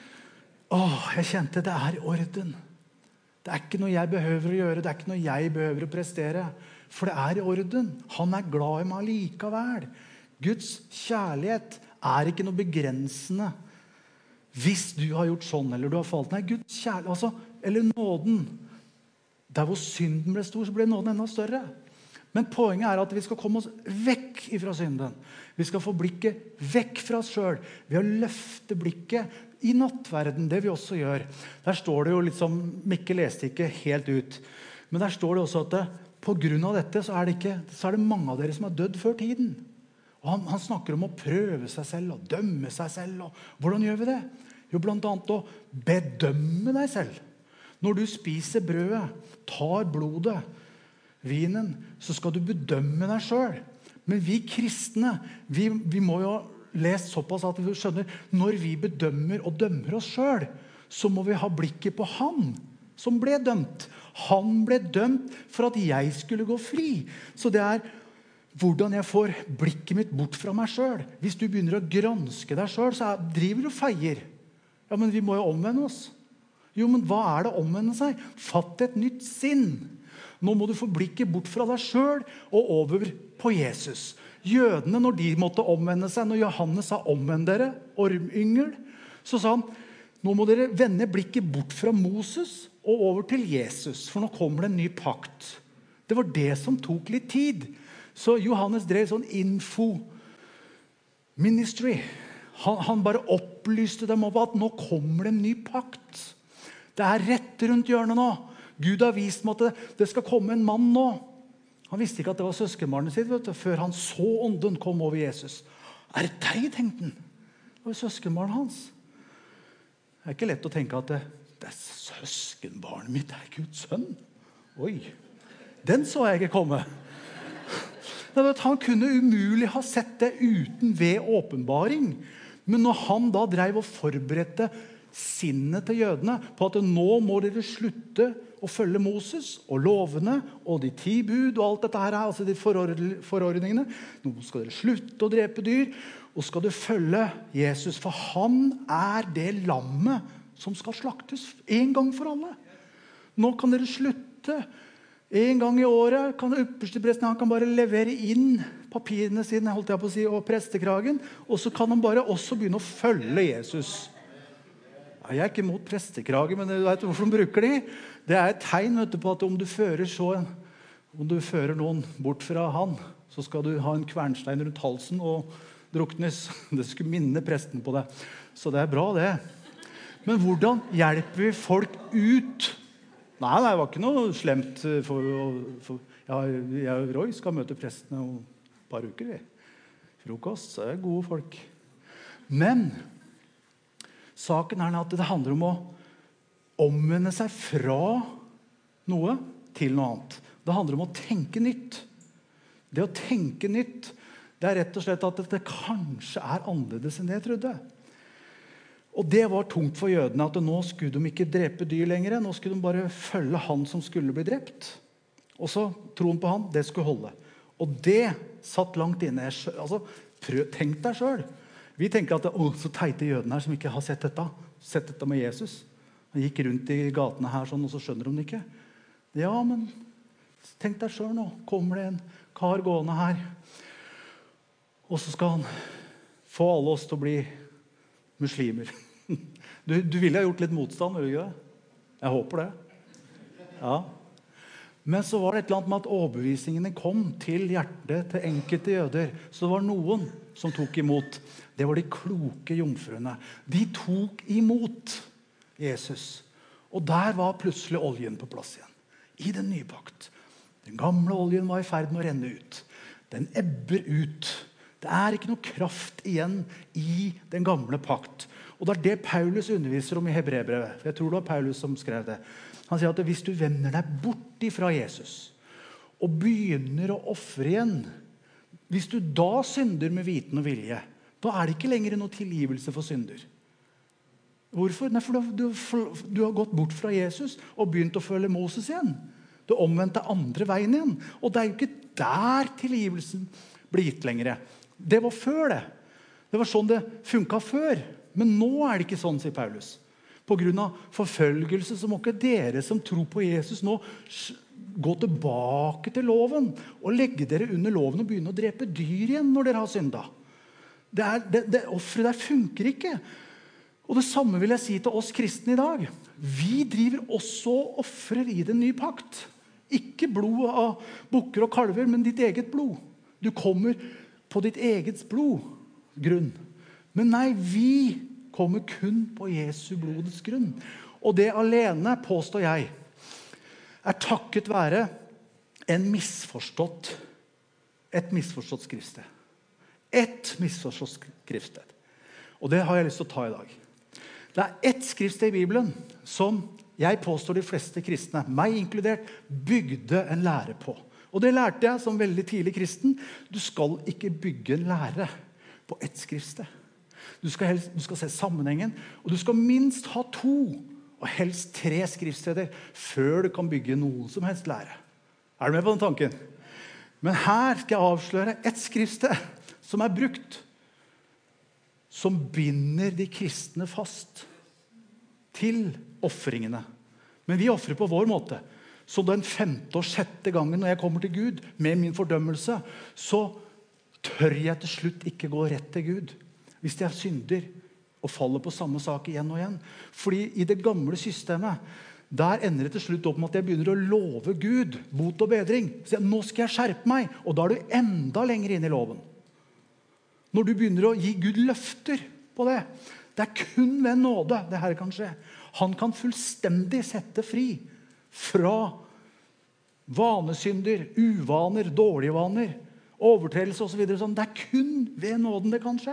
Åh, jeg kjente det er i orden. Det er ikke noe jeg behøver å gjøre, det er ikke noe jeg behøver å prestere. For det er i orden. Han er glad i meg likevel. Guds kjærlighet er ikke noe begrensende. Hvis du har gjort sånn, eller du har falt ned. Guds kjærlighet, altså, eller nåden. Der hvor synden ble stor, så ble nåden enda større. Men poenget er at vi skal komme oss vekk fra synden. Vi skal få blikket vekk fra oss selv. Ved å løfte blikket i nattverden, det vi også gjør. Der står det jo litt som, Mikkel leste ikke helt ut. Men der står det også at det, på grunn av dette så er, det ikke, så er det mange av dere som har dødd før tiden. Og han, han snakker om å prøve seg selv og dømme seg selv. Og hvordan gjør vi det? Jo, blant annet å bedømme deg selv. Når du spiser brødet, tar blodet, vinen, så skal du bedømme deg selv. Men vi kristne, vi, vi må jo lese såpass at vi skjønner, når vi bedømmer og dømmer oss selv, så må vi ha blikket på han som ble dømt. Han ble dømt for at jeg skulle gå fri. Så det er hvordan jeg får blikket mitt bort fra meg selv. Hvis du begynner å granske deg selv, så er, driver du feier. Ja, men vi må jo omvende oss. Jo, men hva er det å omvende seg? Fatt et nytt sinn. Nå må du få blikket bort fra deg selv og over på Jesus. Jødene, når de måtte omvende seg, når Johannes sa omvend dere, ormyngel, så sa han, nå må dere vende blikket bort fra Moses og over til Jesus, for nå kommer det en ny pakt. Det var det som tok litt tid. Så Johannes drev sånn info ministry. Han, han bare opplyste dem om at nå kommer det en ny pakt. Det er rett rundt hjørnet nå. Gud har vist meg at det, det skal komme en mann nå. Han visste ikke at det var søskenbarnet sitt, vet du, før han så ånden kom over Jesus. Er det deg, tenkte han? Det var søskenbarnet hans. Det er ikke lett å tenke at det, det er søskenbarnet mitt, det er Guds sønn. Oi, den så jeg ikke komme. Han kunne umulig ha sett det uten ved åpenbaring. Men når han da drev og forberedte sinnet til jødene på at nå må dere slutte å følge Moses og lovene og de ti bud og alt dette her, altså de forordningene. Nå skal dere slutte å drepe dyr, og skal du følge Jesus, for han er det lammet som skal slaktes en gang for alle. Nå kan dere slutte. En gang i året kan ypperstepresten, han kan bare levere inn papirene sine, holdt jeg på å si, og prestekragen, og så kan han bare også begynne å følge Jesus. Ja, jeg er ikke mot prestekrage, men du vet hvorfor de bruker de? Det er et tegn, vet du, på at om du fører så, om du fører noen bort fra han, så så skal du ha en kvernstein rundt halsen og druknes. Det skulle minne presten på det. Så det er bra det. Men hvordan hjelper vi folk ut? Nei, det var ikke noe slemt for, for ja, jeg og Roy skal møte prestene om et par uker. Frokost, så er det gode folk. Men saken er at det handler om å omvende seg fra noe til noe annet. Det handler om å tenke nytt. Det å tenke nytt, det er rett og slett at det kanskje er annerledes enn det jeg trodde. Og det var tungt for jødene at nå skulle de ikke drepe dyr lenger. Nå skulle de bare følge han som skulle bli drept. Og så troen på han, det skulle holde. Og det satt langt inne. Altså, prøv, tenk deg selv. Vi tenker at å, så teite jødene her som ikke har sett dette. Sett dette med Jesus. Han gikk rundt i gatene her sånn, og så skjønner de det ikke. Ja, men tenk deg selv nå. Kommer det en kar gående her, og så skal han få alle oss til å bli muslimer. Du, du ville ha gjort litt motstand, vil du ikke det? Jeg håper det. Ja. Men så var det et eller annet med at overbevisningene kom til hjertet til enkelte jøder. Så det var noen som tok imot. Det var de kloke jomfruene. De tok imot Jesus. Og der var plutselig oljen på plass igjen. I den nye pakt. Den gamle oljen var i ferd med å renne ut. Den ebber ut. Det er ikke noe kraft igjen i den gamle pakt. Og det er det Paulus underviser om i Hebreerbrevet. Jeg tror det var Paulus som skrev det. Han sier at hvis du vender deg bort fra Jesus og begynner å offre igjen, hvis du da synder med viten og vilje, da er det ikke lenger noe tilgivelse for synder. Hvorfor? Nei, for du, du, du har gått bort fra Jesus og begynt å følge Moses igjen. Du omvendte andre veien igjen. Og det er jo ikke der tilgivelsen blir gitt lenger. Det var før det. Det var sånn det funket før. Men nå er det ikke sånn, sier Paulus. På grunn av forfølgelse så må ikke dere som tror på Jesus nå gå tilbake til loven og legge dere under loven og begynne å drepe dyr igjen når dere har syndet. Det, er, det, det offeret der funker ikke. Og det samme vil jeg si til oss kristne i dag. Vi driver også og offrer i den nye pakt. Ikke blod av bukker og kalver, men ditt eget blod. Du kommer på ditt eget blod grunn. Men nei, vi kommer kun på Jesu blodets grunn. Og det alene, påstår jeg, er takket være en misforstått, et misforstått skriftsted. Et misforstått skriftsted. Og det har jeg lyst til å ta i dag. Det er ett skriftsted i Bibelen som jeg påstår de fleste kristne, meg inkludert, bygde en lære på. Og det lærte jeg som veldig tidlig kristen. Du skal ikke bygge en lære på ett skriftsted. Du skal, helst, du skal se sammenhengen, og du skal minst ha to, og helst tre skriftsteder, før du kan bygge noen som helst lære. Er du med på den tanken? Men her skal jeg avsløre et skriftsted som er brukt, som binder de kristne fast til offringene. Men vi offrer på vår måte. Så den femte og sjette gangen når jeg kommer til Gud med min fordømmelse, så tør jeg til slutt ikke gå rett til Gud. Hvis jeg synder og faller på samme sak igjen og igjen. Fordi i det gamle systemet, der ender det til slutt opp med at jeg begynner å love Gud bot og bedring. Så jeg, nå skal jeg skjerpe meg, og da er du enda lenger inn i loven. Når du begynner å gi Gud løfter på det, det er kun ved nåde det her kan skje. Han kan fullstendig sette fri fra vanesynder, uvaner, dårlige vaner, overtredelse og så videre. Det er kun ved nåden det kan skje.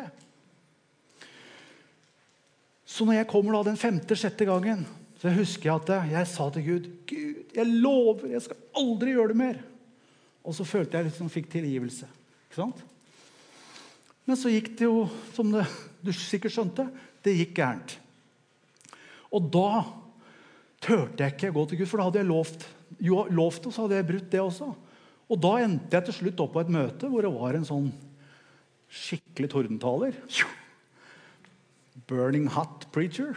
Så når jeg kommer da den femte, sjette gangen, så husker jeg at jeg sa til Gud, Gud, jeg lover, jeg skal aldri gjøre det mer. Og så følte jeg liksom fikk tilgivelse. Ikke sant? Men så gikk det jo, som det, du sikkert skjønte, det gikk gærent. Og da tørte jeg ikke å gå til Gud, for da hadde jeg lovt, jo, lovt og så hadde jeg brutt det også. Og da endte jeg til slutt opp på et møte hvor det var en sånn skikkelig tordentaler. Burning hot preacher.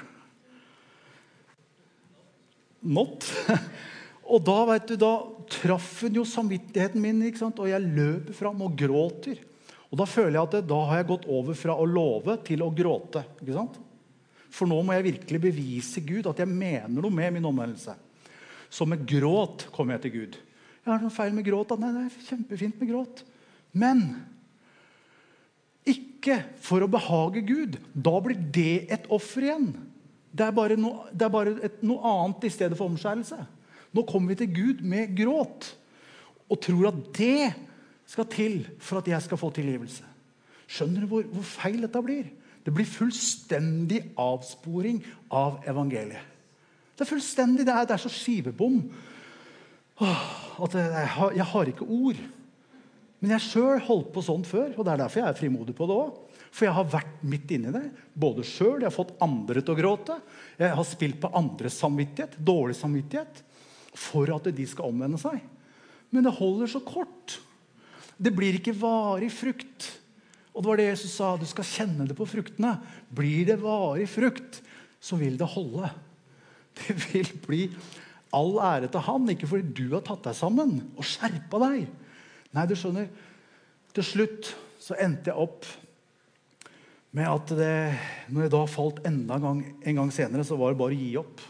Not. Og da, vet du, da traff hun jo samvittigheten min, ikke sant? Og jeg løper fram og gråter. Og da føler jeg at det, da har jeg gått over fra å love til å gråte, ikke sant? For nå må jeg virkelig bevise Gud at jeg mener noe med min omvendelse. Så med gråt kommer jeg til Gud. Jeg har noe feil med gråt. Nei, det er kjempefint med gråt. Men ikke for å behage Gud. Da blir det et offer igjen. Det er bare, noe, det er bare et, noe annet i stedet for omskjærelse. Nå kommer vi til Gud med gråt og tror at det skal til for at jeg skal få tilgivelse. Skjønner du hvor, hvor feil dette blir? Det blir fullstendig avsporing av evangeliet. Det er fullstendig, det er, det er så skivebom. Åh, at jeg, jeg, har, jeg har ikke ord. Men jeg selv holdt på sånn før, og det er derfor jeg er frimodig på det også. For jeg har vært midt inne i det, både selv, jeg har fått andre til å gråte, jeg har spilt på andres samvittighet, dårlig samvittighet, for at de skal omvende seg. Men det holder så kort. Det blir ikke varig frukt. Og det var det Jesus sa, du skal kjenne det på fruktene. Blir det varig frukt, så vil det holde. Det vil bli all ære til han, ikke fordi du har tatt deg sammen og skjerpet deg. Nei, du skjønner, til slutt så endte jeg opp med at det, når jeg da falt enda en gang, en gang senere, så var det bare å gi opp.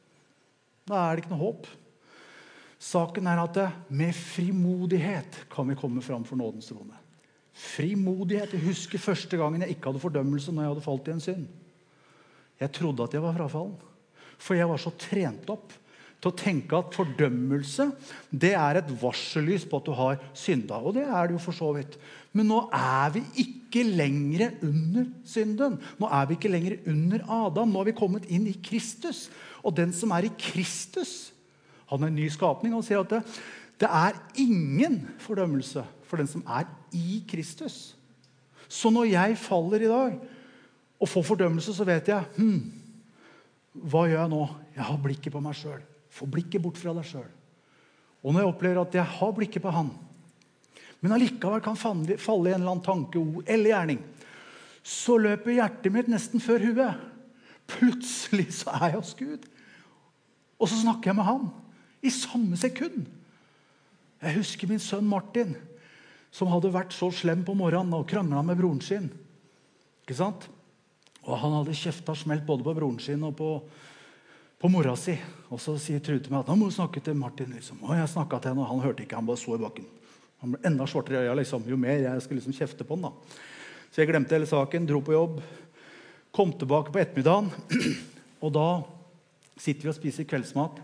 Da er det ikke noe håp. Saken er at det, med frimodighet kan vi komme fram for nådens trone. Frimodighet. Jeg husker første gangen jeg ikke hadde fordømmelse når jeg hadde falt i en synd. Jeg trodde at jeg var frafallen. For jeg var så trent opp til å tenke at fordømmelse, det er et varsellys på at du har synda. Og det er det jo for så vidt. Men nå er vi ikke lenger under synden. Nå er vi ikke lenger under Adam. Nå har vi kommet inn i Kristus. Og den som er i Kristus, han er en ny skapning. Han sier at det, det er ingen fordømmelse for den som er i Kristus. Så når jeg faller i dag og får fordømmelse, så vet jeg, hm, hva gjør jeg nå? Jeg har blikket på meg selv. Få blikket bort fra deg selv. Og når jeg opplever at jeg har blikket på han, men allikevel kan falle i en eller annen tanke, ord eller gjerning, så løper hjertet mitt nesten før huet. Plutselig så er jeg hos Gud. Og så snakker jeg med han i samme sekund. Jeg husker min sønn Martin, som hadde vært så slem på morgenen og kranglet med broren sin. Ikke sant? Og han hadde kjeftet smelt både på broren sin og på på mora si. Og så sier Trude til meg at han må snakke til Martin. Liksom. Og jeg snakket til henne, og han hørte ikke, han bare så i bakken. Han ble enda svartere i øya, liksom. Jo mer jeg skulle liksom kjefte på han da. Så jeg glemte hele saken, dro på jobb, kom tilbake på ettermiddagen, og da sitter vi og spiser kveldsmat.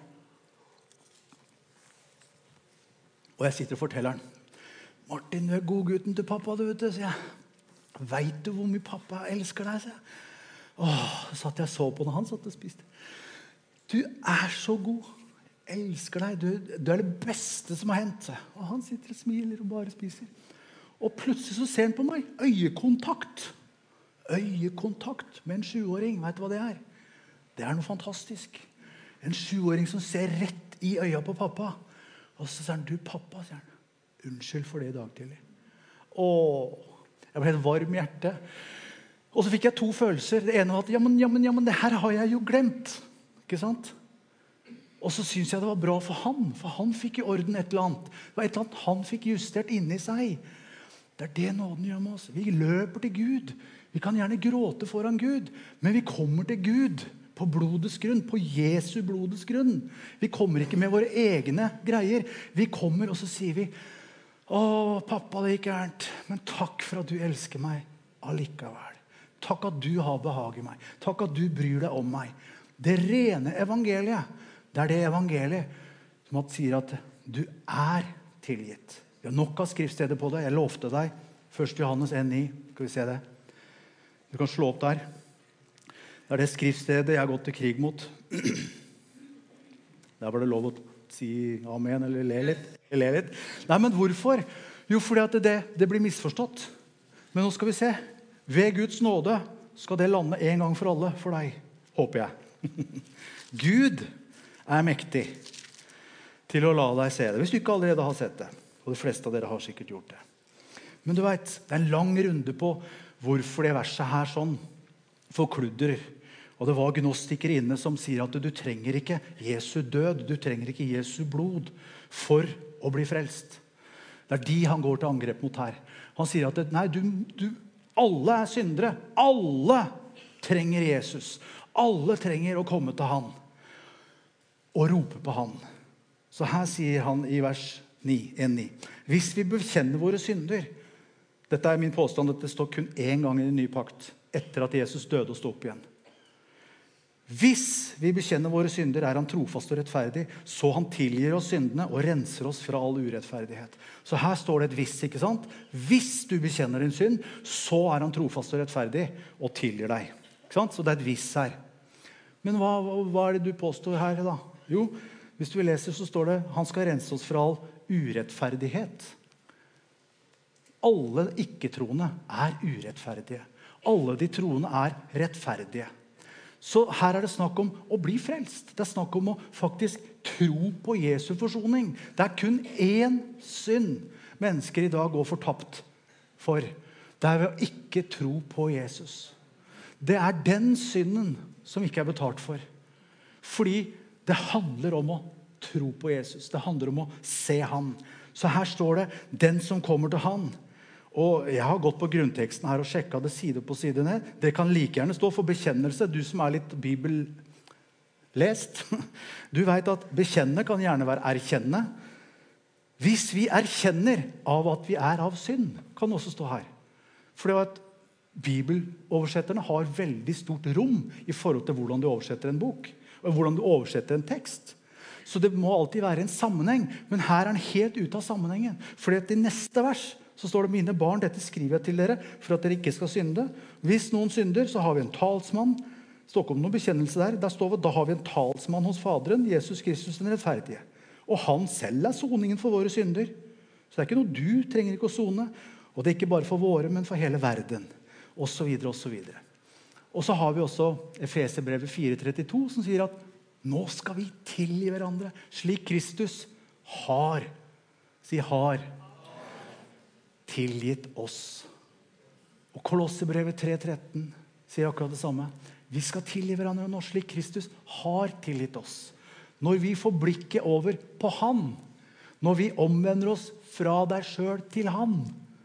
Og jeg sitter og forteller han, Martin, du er god gutten til pappa, du vet det, sier jeg. Vet du hvor mye pappa elsker deg, sier jeg. Åh, så satt jeg så på når han satt og spiste. Du er så god. Jeg elsker deg. Du, du er det beste som har hendt. Og han sitter og smiler og bare spiser. Og plutselig så ser han på meg. Øyekontakt. Øyekontakt med en sjuåring. Vet du hva det er? Det er noe fantastisk. En sjuåring som ser rett i øya på pappa. Og så sier han, du pappa, sier han. Unnskyld for det i dag tidlig. Åh, jeg ble helt varm i hjertet. Og så fikk jeg to følelser. Det ene var at, ja, men, ja, men, ja, men det her har jeg jo glemt. Ikke sant? Og så synes jeg det var bra for han, for han fikk i orden et eller annet. Det var et eller annet han fikk justert inni seg. Det er det nåden gjør med oss. Vi løper til Gud. Vi kan gjerne gråte foran Gud, men vi kommer til Gud på blodets grunn, på Jesu blodets grunn. Vi kommer ikke med våre egne greier. Vi kommer og så sier vi, å pappa, det gikk gærent, men takk for at du elsker meg allikevel. Takk at du har behag i meg. Takk at du bryr deg om meg. Det rene evangeliet, det er det evangeliet som sier at du er tilgitt. Vi har nok av skriftsteder på det. Jeg lovte deg. første Johannes en ni. Skal vi se det? Du kan slå opp der. Det er det skriftstedet jeg har gått til krig mot. Der var det lov å si amen eller le litt. Le litt. Nei, men hvorfor? Jo, fordi at det, det blir misforstått. Men nå skal vi se. Ved Guds nåde skal det lande en gang for alle for deg, håper jeg. Gud er mektig til å la deg se det. Hvis du ikke allerede har sett det. Og de fleste av dere har sikkert gjort det. Men du vet, det er en lang runde på hvorfor det verset her sånn forkludrer. Og det var gnostikere inne som sier at du trenger ikke Jesu død, du trenger ikke Jesu blod for å bli frelst. Det er de han går til angrep mot her. Han sier at nei, du, du, alle er syndere. Alle trenger Jesus. Alle trenger å komme til han og rope på han. Så her sier han i vers ni, en ni. Hvis vi bekjenner våre synder, Dette er min påstand at det står kun en gang i den nye pakt, etter at Jesus døde og stod opp igjen. Hvis vi bekjenner våre synder, er han trofast og rettferdig, så han tilgir oss syndene og renser oss fra all urettferdighet. Så her står det et hvis, ikke sant? Hvis du bekjenner din synd, så er han trofast og rettferdig og tilgir deg. Ikke sant? Så det er et hvis her. Men hva, hva er det du påstår her da? Jo, hvis du leser så står det, han skal rense oss fra all urettferdighet. Alle ikke-troende er urettferdige. Alle de troende er rettferdige. Så her er det snakk om å bli frelst. Det er snakk om å faktisk tro på Jesu forsoning. Det er kun én synd mennesker i dag går fortapt for. Det er ved å ikke tro på Jesus. Det er den synden som ikke er betalt for. Fordi det handler om å tro på Jesus. Det handler om å se han. Så her står det, den som kommer til han. Og jeg har gått på grunnteksten her og sjekket det side på side ned. Det kan like gjerne stå for bekjennelse. Du som er litt bibellest. Du vet at bekjenne kan gjerne være erkjenne. Hvis vi erkjenner av at vi er av synd, kan det også stå her. For det er at bibeloversetterne har veldig stort rom i forhold til hvordan du oversetter en bok. Og hvordan du oversetter en tekst. Så det må alltid være en sammenheng. Men her er den helt ute av sammenhengen. Fordi at i neste vers så står det, mine barn, dette skriver jeg til dere, for at dere ikke skal synde. Hvis noen synder, så har vi en talsmann. Det står ikke om noen bekjennelse der. Der står det, da har vi en talsmann hos Faderen, Jesus Kristus den rettferdige. Og han selv er soningen for våre synder. Så det er ikke noe du trenger ikke å sone. Og det er ikke bare for våre, men for hele verden. Og så videre, og så videre. Og så har vi også Efeserbrevet fire trettito, som sier at nå skal vi tilgi hverandre, slik Kristus har, si har, tilgitt oss. Og Kolossebrevet tre tretten sier akkurat det samme. Vi skal tilgi hverandre nå, slik Kristus har tilgitt oss. Når vi får blikket over på han, når vi omvender oss fra deg selv til han,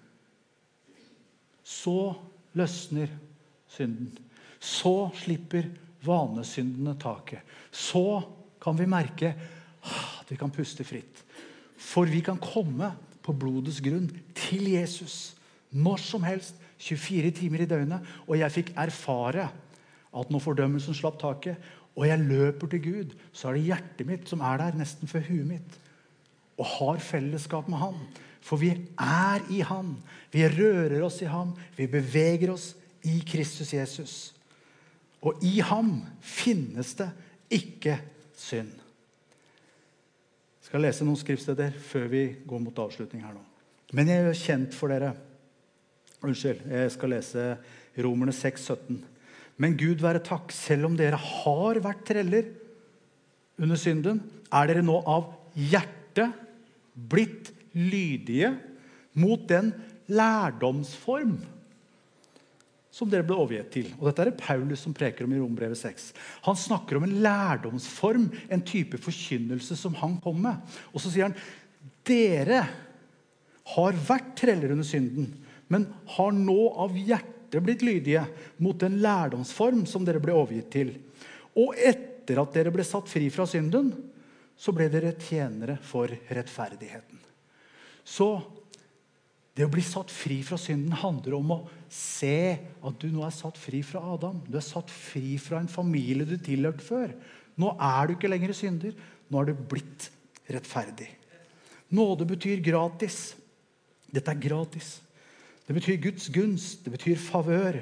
så løsner synden. Så slipper vanesyndene taket. Så kan vi merke at vi kan puste fritt. For vi kan komme på blodets grunn til Jesus når som helst, tjuefire timer i døgnet. Og jeg fikk erfare at når fordømmelsen slapp taket, og jeg løper til Gud, så er det hjertet mitt som er der nesten for huet mitt, og har fellesskap med han. For vi er i han. Vi rører oss i ham. Vi beveger oss i Kristus Jesus. Og i ham finnes det ikke synd. Jeg skal lese noen skriftsteder før vi går mot avslutning her nå. Men jeg er kjent for dere. Unnskyld, jeg skal lese Romerne seks sytten. Men Gud være takk, selv om dere har vært treller under synden, er dere nå av hjerte blitt lydige mot den lærdomsform som dere ble overgitt til. Og dette er det Paulus som preker om i Rombrevet seks. Han snakker om en lærdomsform, en type forkynnelse som han kom med. Og så sier han, dere har vært treller under synden, men har nå av hjertet blitt lydige mot den lærdomsform som dere ble overgitt til. Og etter at dere ble satt fri fra synden, så ble dere tjenere for rettferdigheten. Så det å bli satt fri fra synden handler om å se at du nå er satt fri fra Adam. Du er satt fri fra en familie du tilhørte før. Nå er du ikke lenger synder. Nå er du blitt rettferdig. Nåde betyr gratis. Dette er gratis. Det betyr Guds gunst. Det betyr favør.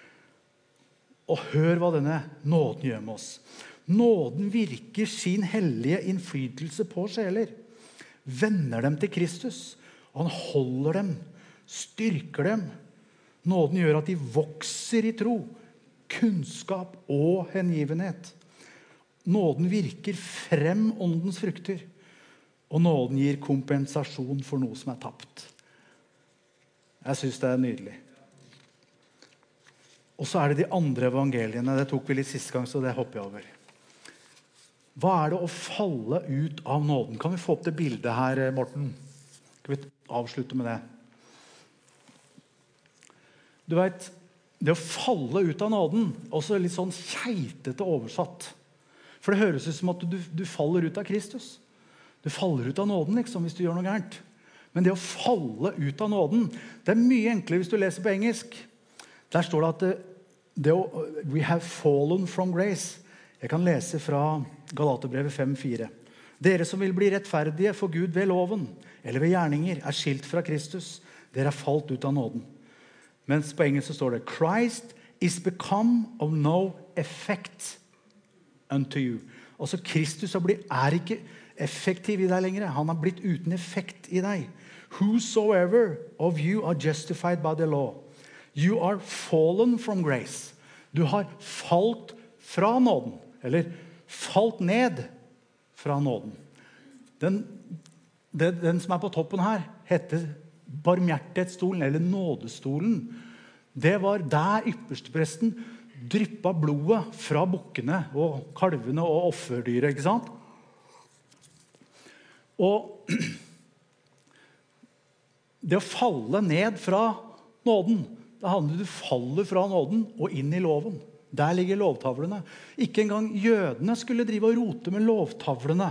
Og hør hva denne nåden gjør med oss. Nåden virker sin hellige innflytelse på sjeler. Vender dem til Kristus. Og han holder dem, styrker dem. Nåden gjør at de vokser i tro, kunnskap og hengivenhet. Nåden virker frem åndens frukter. Og nåden gir kompensasjon for noe som er tapt. Jeg synes det er nydelig. Og så er det de andre evangeliene. Det tok vi litt siste gang, så det hopper jeg over. Hva er det å falle ut av nåden? Kan vi få opp det bildet her, Morten? Skal vi avslutte med det? Du vet, det å falle ut av nåden, også litt sånn keitete oversatt. For det høres ut som at du, du faller ut av Kristus. Du faller ut av nåden, liksom, hvis du gjør noe gærent. Men det å falle ut av nåden, det er mye enklere hvis du leser på engelsk. Der står det at det, det å, we have fallen from grace. Jeg kan lese fra Galaterbrevet fem fire. Dere som vil bli rettferdige for Gud ved loven, eller ved gjerninger, er skilt fra Kristus. Dere er falt ut av nåden. Mens på engelsk så står det, Christ is become of no effect unto you. Altså Kristus er, blitt, er ikke effektiv i deg lenger. Han har blitt uten effekt i deg. Whosoever of you are justified by the law. You are fallen from grace. Du har falt fra nåden. Eller falt ned fra nåden. Den, den, den som er på toppen her heter barmhjertighetsstolen eller nådestolen. Det var der ypperstepresten dryppa blodet fra bukkene og kalvene og offerdyret, ikke sant? Og det å falle ned fra nåden, det handler om du faller fra nåden og inn i loven. Der ligger lovtavlene. Ikke engang jødene skulle drive og rote med lovtavlene.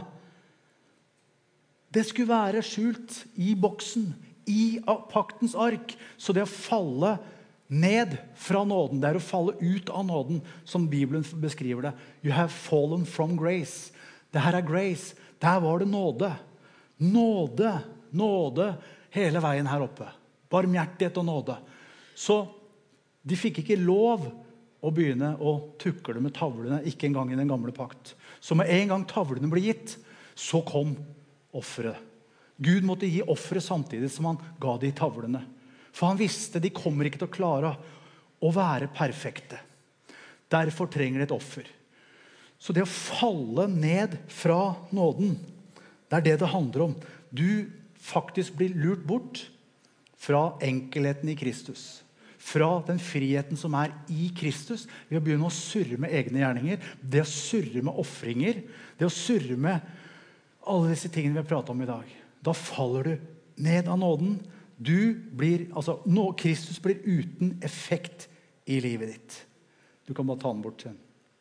Det skulle være skjult i boksen, i paktens ark. Så det å falle ned fra nåden, det er å falle ut av nåden, som Bibelen beskriver det. You have fallen from grace. Det her er grace. Der var det nåde. Nåde, nåde, hele veien her oppe. Barmhjertighet og nåde. Så de fikk ikke lov å begynne å tukle med tavlene, ikke engang i den gamle pakt. Så med en gang tavlene ble gitt, så kom offeret. Gud måtte gi offeret samtidig som han ga de tavlene. For han visste de kommer ikke til å klare å være perfekte. Derfor trenger de et offer. Så det å falle ned fra nåden, det er det det handler om. Du faktisk blir lurt bort fra enkelheten i Kristus. Fra den friheten som er i Kristus. Ved å begynne å surre med egne gjerninger. Det å surre med offringer. Det å surre med alle disse tingene vi har pratet om i dag. Da faller du ned av nåden. Du blir, altså, nå, Kristus blir uten effekt i livet ditt. Du kan bare ta den bort igjen.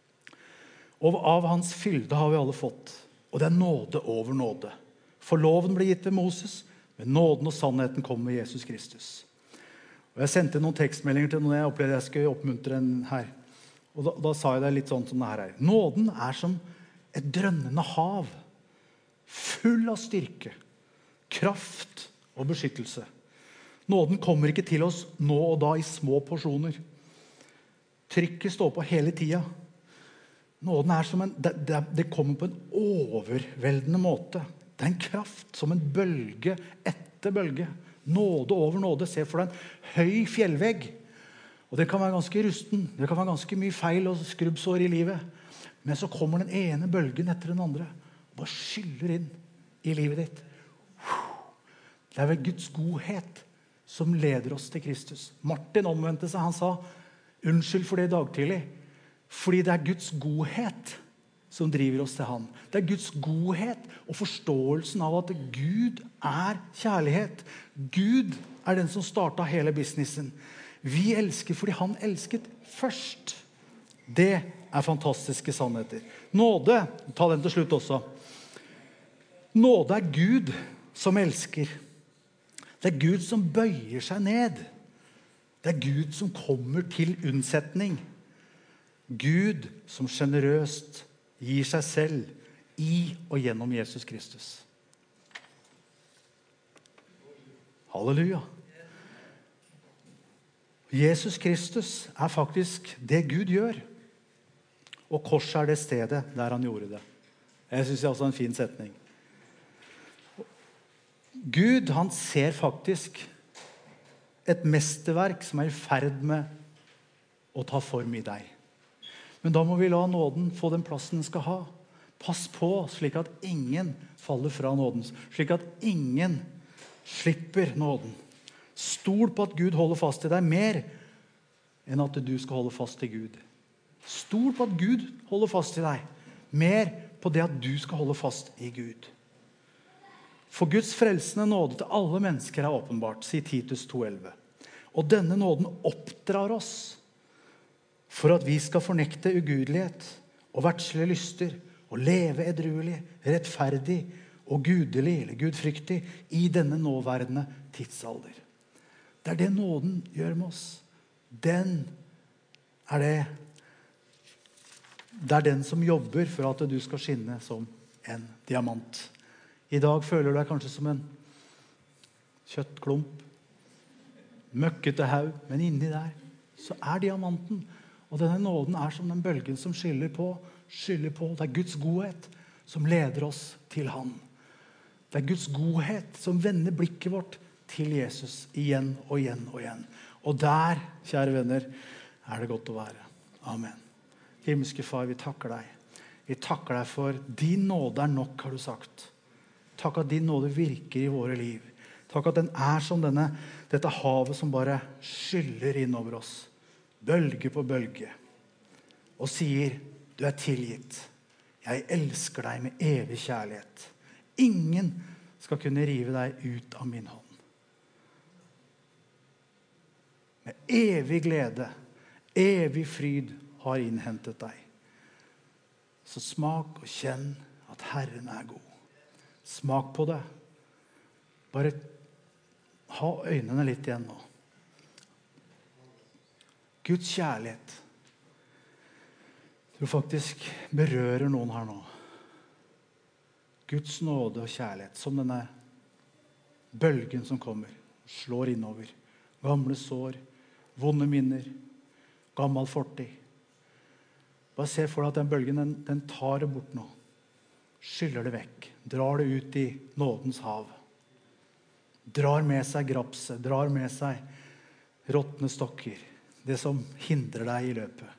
Og av hans fylde har vi alle fått. Og det er nåde over nåde. For loven ble gitt til Moses, men nåden og sannheten kom med Jesus Kristus. Og jeg sendte noen tekstmeldinger til noen jeg opplevde jeg skulle oppmuntre en her. Og da, da sa jeg det litt sånn som det her er. Nåden er som et drønnende hav. Full av styrke, kraft og beskyttelse. Nåden kommer ikke til oss nå og da i små porsjoner. Trykket står på hele tiden. Nåden er som en, det, det, det kommer på en overveldende måte. Det er en kraft som en bølge etter bølge. Nåde over nåde. Se for deg en høy fjellvegg. Og det kan være ganske rusten. Det kan være ganske mye feil og skrubbsår i livet. Men så kommer den ene bølgen etter den andre. Og bare skyller inn i livet ditt. Det er vel Guds godhet som leder oss til Kristus. Martin omvendte seg. Han sa, unnskyld for det i dag tidlig. Fordi det er Guds godhet som driver oss til han. Det er Guds godhet og forståelsen av at Gud er kjærlighet. Gud er den som startet hele businessen. Vi elsker fordi han elsket først. Det er fantastiske sannheter. Nåde, ta den til slutt også. Nåde er Gud som elsker. Det er Gud som bøyer seg ned. Det er Gud som kommer til unnsetning. Gud som generøst gir seg selv i og gjennom Jesus Kristus. Halleluja. Jesus Kristus er faktisk det Gud gjør. Og korset er det stedet der han gjorde det. Jeg synes det er også en fin setning. Gud, han ser faktisk et mesterverk som er i ferd med å ta form i deg. Men da må vi la nåden få den plassen den skal ha. Pass på slik at ingen faller fra nåden. Slik at ingen slipper nåden. Stol på at Gud holder fast i deg mer enn at du skal holde fast i Gud. Stol på at Gud holder fast i deg mer på det at du skal holde fast i Gud. For Guds frelsende nåde til alle mennesker er åpenbart, sier Titus to elleve. Og denne nåden oppdrar oss for at vi skal fornekte ugudelighet og verdslige lyster og leve edruelig, rettferdig og gudelig eller gudfryktig i denne nåværende tidsalder. Det er det nåden gjør med oss. Den er det. Det er den som jobber for at du skal skinne som en diamant. I dag føler du deg kanskje som en kjøttklump, møkkete haug, men inni der så er diamanten. Og denne nåden er som den bølgen som skyller på, skyller på. Det er Guds godhet som leder oss til Han. Det er Guds godhet som vender blikket vårt til Jesus igjen og igjen og igjen. Og der, kjære venner, er det godt å være. Amen. Himmelske Far, vi takker deg. Vi takker deg for din nåde er nok, har du sagt. Takk at din nåde virker i våre liv. Takk at den er som denne, dette havet som bare skyller inn over oss. Bølge på bølge. Og sier, du er tilgitt. Jeg elsker deg med evig kjærlighet. Ingen skal kunne rive deg ut av min hånd. Med evig glede, evig fryd har innhentet deg. Så smak og kjenn at Herren er god. Smak på det. Bare ha øynene litt igjen nå. Guds kjærlighet. Du faktisk berører noen her nå. Guds nåde og kjærlighet, som denne bølgen som kommer, slår innover. Gamle sår, vonde minner, gammel fortid. Bare se for deg at den bølgen, den, den tar det bort nå. Skyller det vekk, drar det ut i nådens hav. Drar med seg grapse, drar med seg råtne stokker. Det som hindrer deg i løpet.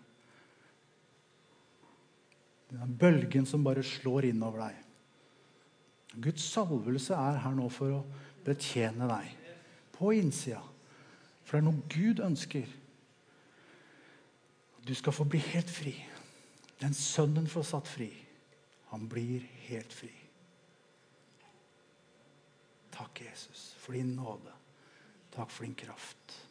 Den bølgen som bare slår inn over deg. Guds salvelse er her nå for å betjene deg. På innsida. For det er noe Gud ønsker. Du skal få bli helt fri. Den sønnen får satt fri. Han blir helt fri. Takk, Jesus, for din nåde. Takk for din kraft.